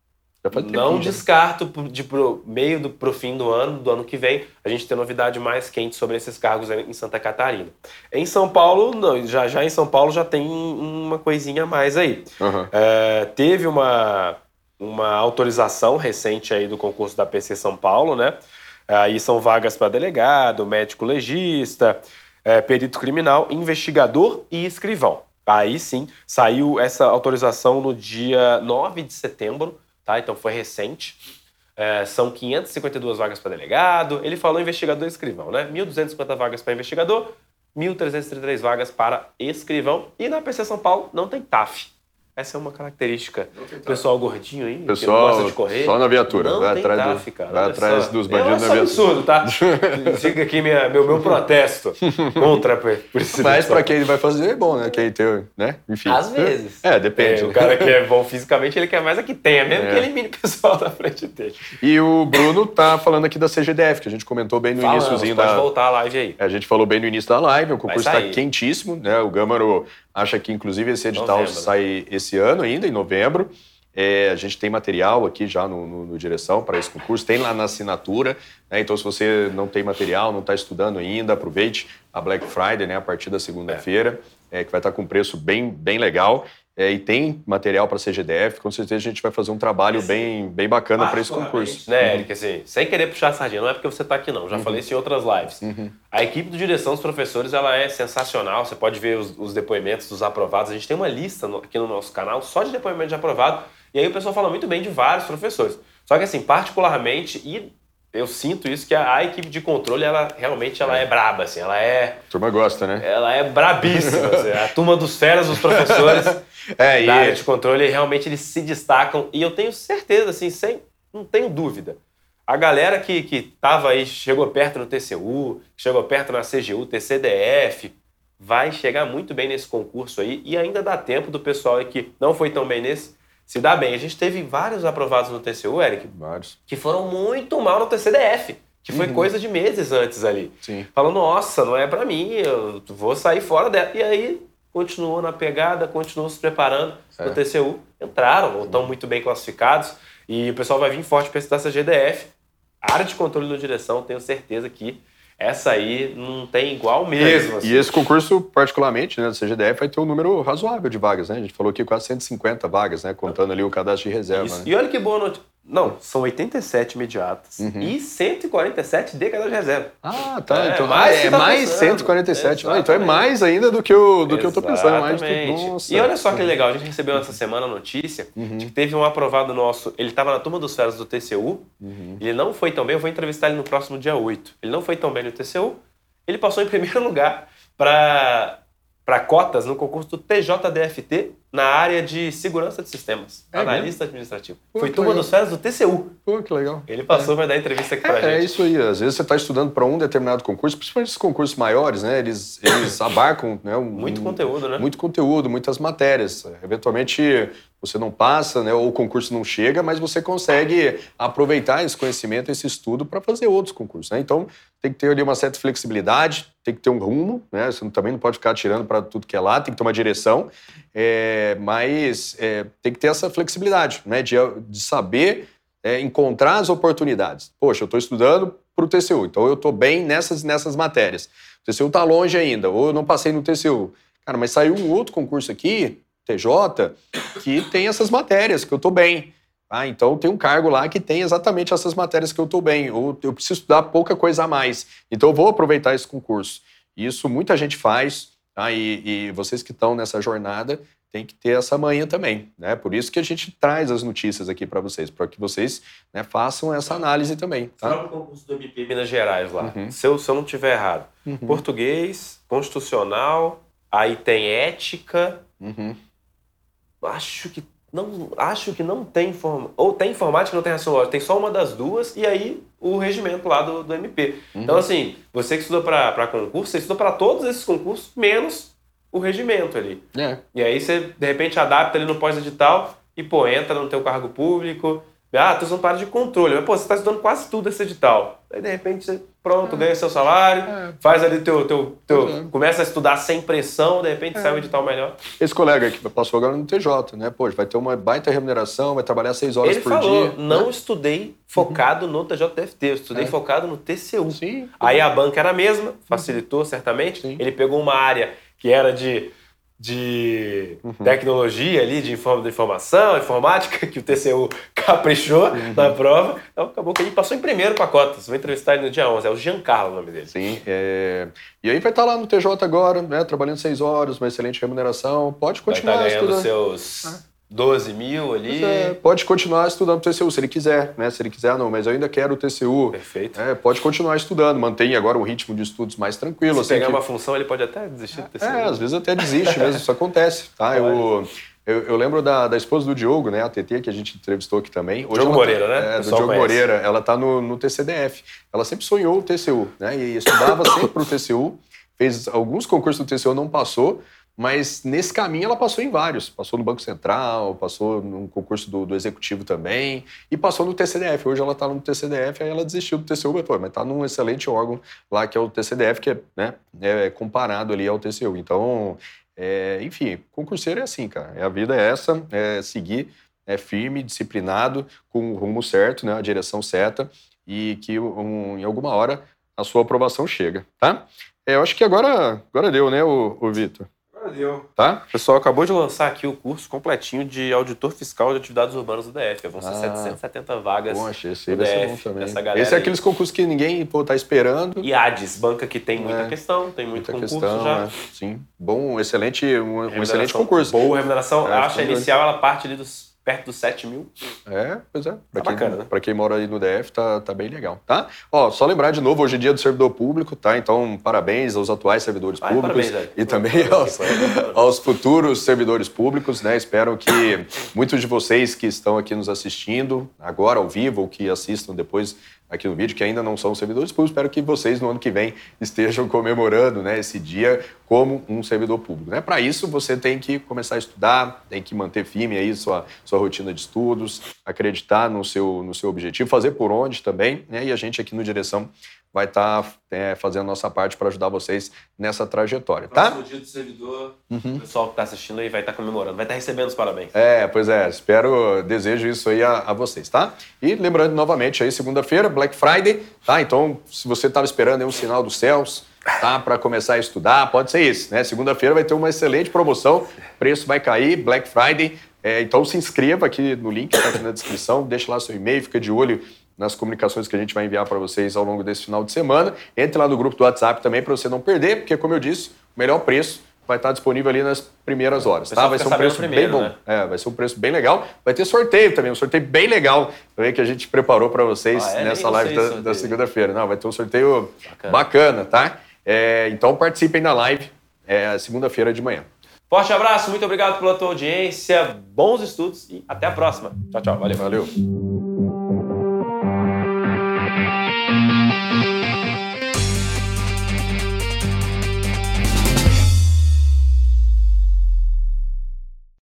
Não descarto de pro meio do pro fim do ano, do ano que vem, a gente ter novidade mais quente sobre esses cargos em Santa Catarina. Em São Paulo, não, já, já em São Paulo já tem uma coisinha a mais aí. Uhum. É, teve uma, uma autorização recente aí do concurso da P C São Paulo, né? Aí são vagas para delegado, médico legista, é, perito criminal, investigador e escrivão. Aí sim, saiu essa autorização no dia nove de setembro, tá? Então foi recente. É, são quinhentas e cinquenta e duas vagas para delegado. Ele falou investigador e escrivão, né? mil duzentas e cinquenta vagas para investigador, mil trezentas e trinta e três vagas para escrivão. E na P C São Paulo não tem T A F. Essa é uma característica do pessoal gordinho aí, pessoal, que não gosta de correr. Só na viatura. Não vai tem atrás, T A F, do, cara. vai atrás dos bandidos é na viatura. É um absurdo, tá? Fica aqui minha, meu, meu protesto contra por esse Mas para quem ele vai fazer é bom, né? Quem tem, né? Enfim. Às vezes. É, depende. É, o cara que é bom fisicamente, ele quer mais é que tenha, mesmo é. que elimine o pessoal da frente dele. E o Bruno tá falando aqui da C G D F, que a gente comentou bem no Falamos, iníciozinho pode da... Pode voltar a live aí. A gente falou bem no início da live, o concurso está quentíssimo, né? O Gâmaro acha que, inclusive, esse edital novembro. sai esse ano ainda, em novembro. É, a gente tem material aqui já no, no, no Direção para esse concurso, tem lá na assinatura, né? Então se você não tem material, não está estudando ainda, aproveite a Black Friday, né? A partir da segunda-feira, é. É, que vai estar com um preço bem, bem legal. É, e tem material para C G D F, com certeza a gente vai fazer um trabalho assim, bem, bem bacana para esse concurso. Né, Eric, assim, sem querer puxar a sardinha, não é porque você está aqui não, já uhum. falei isso em outras lives. Uhum. A equipe do Direção dos Professores, ela é sensacional, você pode ver os, os depoimentos dos aprovados, a gente tem uma lista no, aqui no nosso canal só de depoimento de aprovado, e aí o pessoal fala muito bem de vários professores. Só que assim, particularmente, e eu sinto isso, que a, a equipe de controle, ela realmente ela é braba, assim, ela é... A turma gosta, né? Ela é brabíssima, assim, a turma dos feras, os professores é, da e... área de controle, realmente eles se destacam, e eu tenho certeza, assim, sem, não tenho dúvida, a galera que, que tava aí, chegou perto no T C U, chegou perto na C G U, T C D F, vai chegar muito bem nesse concurso aí, e ainda dá tempo do pessoal aí que não foi tão bem nesse, se dá bem. A gente teve vários aprovados no T C U, Eric, vários. que foram muito mal no T C D F, que foi uhum. coisa de meses antes ali. Sim. Falando, nossa, não é pra mim, eu vou sair fora dela. E aí, continuou na pegada, continuou se preparando é. no T C U. Entraram, ou estão muito bem classificados. E o pessoal vai vir forte para estudar essa G D F. A área de controle da direção, tenho certeza que essa aí não tem igual mesmo. É, assim. E esse concurso, particularmente, né, do C G D F, vai ter um número razoável de vagas, né? A gente falou aqui quase cento e cinquenta vagas, né? Contando ali o cadastro de reserva. Né? E olha que boa notícia. Não, são oitenta e sete imediatas uhum. e cento e quarenta e sete de cadastro de reserva. Ah, tá. É, então, mais, ah, é tá mais cento e quarenta e sete. Ah, então é mais ainda do que eu, do que eu tô pensando. Mais do... Nossa. E olha só que legal, a gente recebeu essa semana a notícia uhum. de que teve um aprovado nosso, ele estava na turma dos férias do T C U, uhum. ele não foi tão bem, eu vou entrevistar ele no próximo dia oito. Ele não foi tão bem no T C U, ele passou em primeiro lugar para para cotas no concurso do T J D F T na área de segurança de sistemas, é analista mesmo? administrativo. Pô, foi turma legal. dos férias do T C U. Pô, que legal. Ele passou, é. vai dar entrevista aqui pra é, gente. É isso aí, às vezes você está estudando para um determinado concurso, principalmente esses concursos maiores, né? Eles, eles abarcam né, um, muito conteúdo, né? Muito conteúdo, muitas matérias. Eventualmente você não passa, né? Ou o concurso não chega, mas você consegue aproveitar esse conhecimento, esse estudo para fazer outros concursos, né? Então tem que ter ali uma certa flexibilidade, tem que ter um rumo, né? Você também não pode ficar atirando para tudo que é lá, tem que ter uma direção, é, mas é, tem que ter essa flexibilidade, né? De, de saber é, encontrar as oportunidades. Poxa, eu estou estudando para o T C U, então eu estou bem nessas, nessas matérias. O T C U está longe ainda, ou eu não passei no T C U. Cara, mas saiu um outro concurso aqui, T J, que tem essas matérias, que eu estou bem. Ah, então tem um cargo lá que tem exatamente essas matérias que eu estou bem, ou eu preciso estudar pouca coisa a mais. Então eu vou aproveitar esse concurso. Isso muita gente faz, tá? e, e vocês que estão nessa jornada tem que ter essa manha também, né? Por isso que a gente traz as notícias aqui para vocês, para que vocês né, façam essa análise também. Tá? Fala o concurso do M P Minas Gerais lá, uhum. se, eu, se eu não estiver errado. Uhum. Português, constitucional, aí tem ética, uhum. acho que Não, acho que não tem informática, ou tem informática, não tem raciocínio lógico, tem só uma das duas, e aí o regimento lá do, do M P. Uhum. Então, assim, você que estudou para concurso, você estudou para todos esses concursos, menos o regimento ali. É. E aí você, de repente, adapta ali no pós-edital e, pô, entra no teu cargo público. Ah, tu estudando para área de controle, mas, pô, você está estudando quase tudo esse edital. Aí, de repente, você, pronto, é. ganha seu salário, é. faz ali teu... teu, teu é. começa a estudar sem pressão, de repente é. sai um edital melhor. Esse colega aqui passou agora no T J, né? Pô, vai ter uma baita remuneração, vai trabalhar seis horas Ele por falou, dia. não né? estudei focado uhum. no T J D F T, eu estudei é. focado no T C U. Sim. Aí a banca era a mesma, facilitou uhum. certamente. Sim. Ele pegou uma área que era de... de uhum. tecnologia ali, de informação, informática, que o T C U caprichou uhum. na prova. Então acabou que ele passou em primeiro com a cota. Você vai entrevistar ele no dia onze, é o Giancarlo o nome dele. Sim, é... e aí vai estar lá no T J agora, né, trabalhando seis horas, uma excelente remuneração, pode continuar vai estar ganhando estudando. seus ah. doze mil ali. É, pode continuar estudando o T C U, se ele quiser, né? Se ele quiser, não, mas eu ainda quero o T C U. Perfeito. É, pode continuar estudando, mantém agora um ritmo de estudos mais tranquilo. Se assim, pegar que... uma função, ele pode até desistir do T C U. É, às vezes até desiste mesmo, isso acontece, tá? Eu, eu, eu lembro da, da esposa do Diogo, né, a T T, que a gente entrevistou aqui também. Hoje Diogo Moreira, tá, né? É, do Diogo conhece. Moreira, ela tá no, no T C D F. Ela sempre sonhou o T C U, né? E estudava sempre pro T C U, fez alguns concursos do T C U, não passou, mas nesse caminho ela passou em vários. Passou no Banco Central, passou num concurso do, do Executivo também e passou no T C D F. Hoje ela está no T C D F, aí ela desistiu do T C U, mas está num excelente órgão lá que é o T C D F, que é, né, é comparado ali ao T C U. Então, é, enfim, concurseiro é assim, cara. A vida é essa, é seguir é firme, disciplinado, com o rumo certo, né, a direção certa e que um, em alguma hora a sua aprovação chega, tá? É, eu acho que agora, agora deu, né, o, o Vitor? Valeu. Tá? O pessoal acabou de lançar aqui o curso completinho de auditor fiscal de atividades urbanas do D F. Vão ser ah, setecentas e setenta vagas. Poxa, esse aí vai ser bom também. Esse é aqueles concursos que ninguém pô, tá esperando. E A D E S, banca que tem muita é, questão, tem muito concurso questão, já. É. Sim. Bom, excelente, um, um excelente concurso. Boa remuneração. É, a taxa inicial, ela parte ali dos perto dos sete mil. É, pois é. Pra, tá quem, bacana, né? Pra quem mora aí no D F, tá, tá bem legal, tá? Ó, só lembrar de novo, hoje é dia do servidor público, tá? Então, parabéns aos atuais servidores Ai, públicos parabéns, e também aos, aos futuros servidores públicos, né? Espero que muitos de vocês que estão aqui nos assistindo, agora ao vivo, ou que assistam depois aqui no vídeo, que ainda não são servidores públicos, espero que vocês no ano que vem estejam comemorando, né, esse dia como um servidor público. Né? Para isso, você tem que começar a estudar, tem que manter firme aí sua, sua rotina de estudos, acreditar no seu, no seu objetivo, fazer por onde também, né? E a gente aqui no Direção vai estar tá, é, fazendo a nossa parte para ajudar vocês nessa trajetória, tá? Próximo dia do servidor, uhum. O pessoal que está assistindo aí vai estar tá comemorando, vai estar tá recebendo os parabéns. É, pois é, espero, desejo isso aí a, a vocês, tá? E lembrando novamente aí, segunda-feira, Black Friday, tá? Então, se você estava esperando aí um sinal dos céus, tá? Para começar a estudar, pode ser isso, né? Segunda-feira vai ter uma excelente promoção, preço vai cair, Black Friday, é, então se inscreva aqui no link que está aqui na descrição, deixa lá seu e-mail, fica de olho nas comunicações que a gente vai enviar para vocês ao longo desse final de semana. Entre lá no grupo do WhatsApp também para você não perder, porque, como eu disse, o melhor preço vai estar disponível ali nas primeiras horas, tá? Vai ser um preço primeiro, bem bom. Né? É, vai ser um preço bem legal. Vai ter sorteio também, um sorteio bem legal também que a gente preparou para vocês ah, é? nessa live da, da segunda-feira. Não, vai ter um sorteio bacana, bacana tá? É, então participem da live é, segunda-feira de manhã. Forte abraço, muito obrigado pela tua audiência, bons estudos e até a próxima. Tchau, tchau. Valeu. Valeu.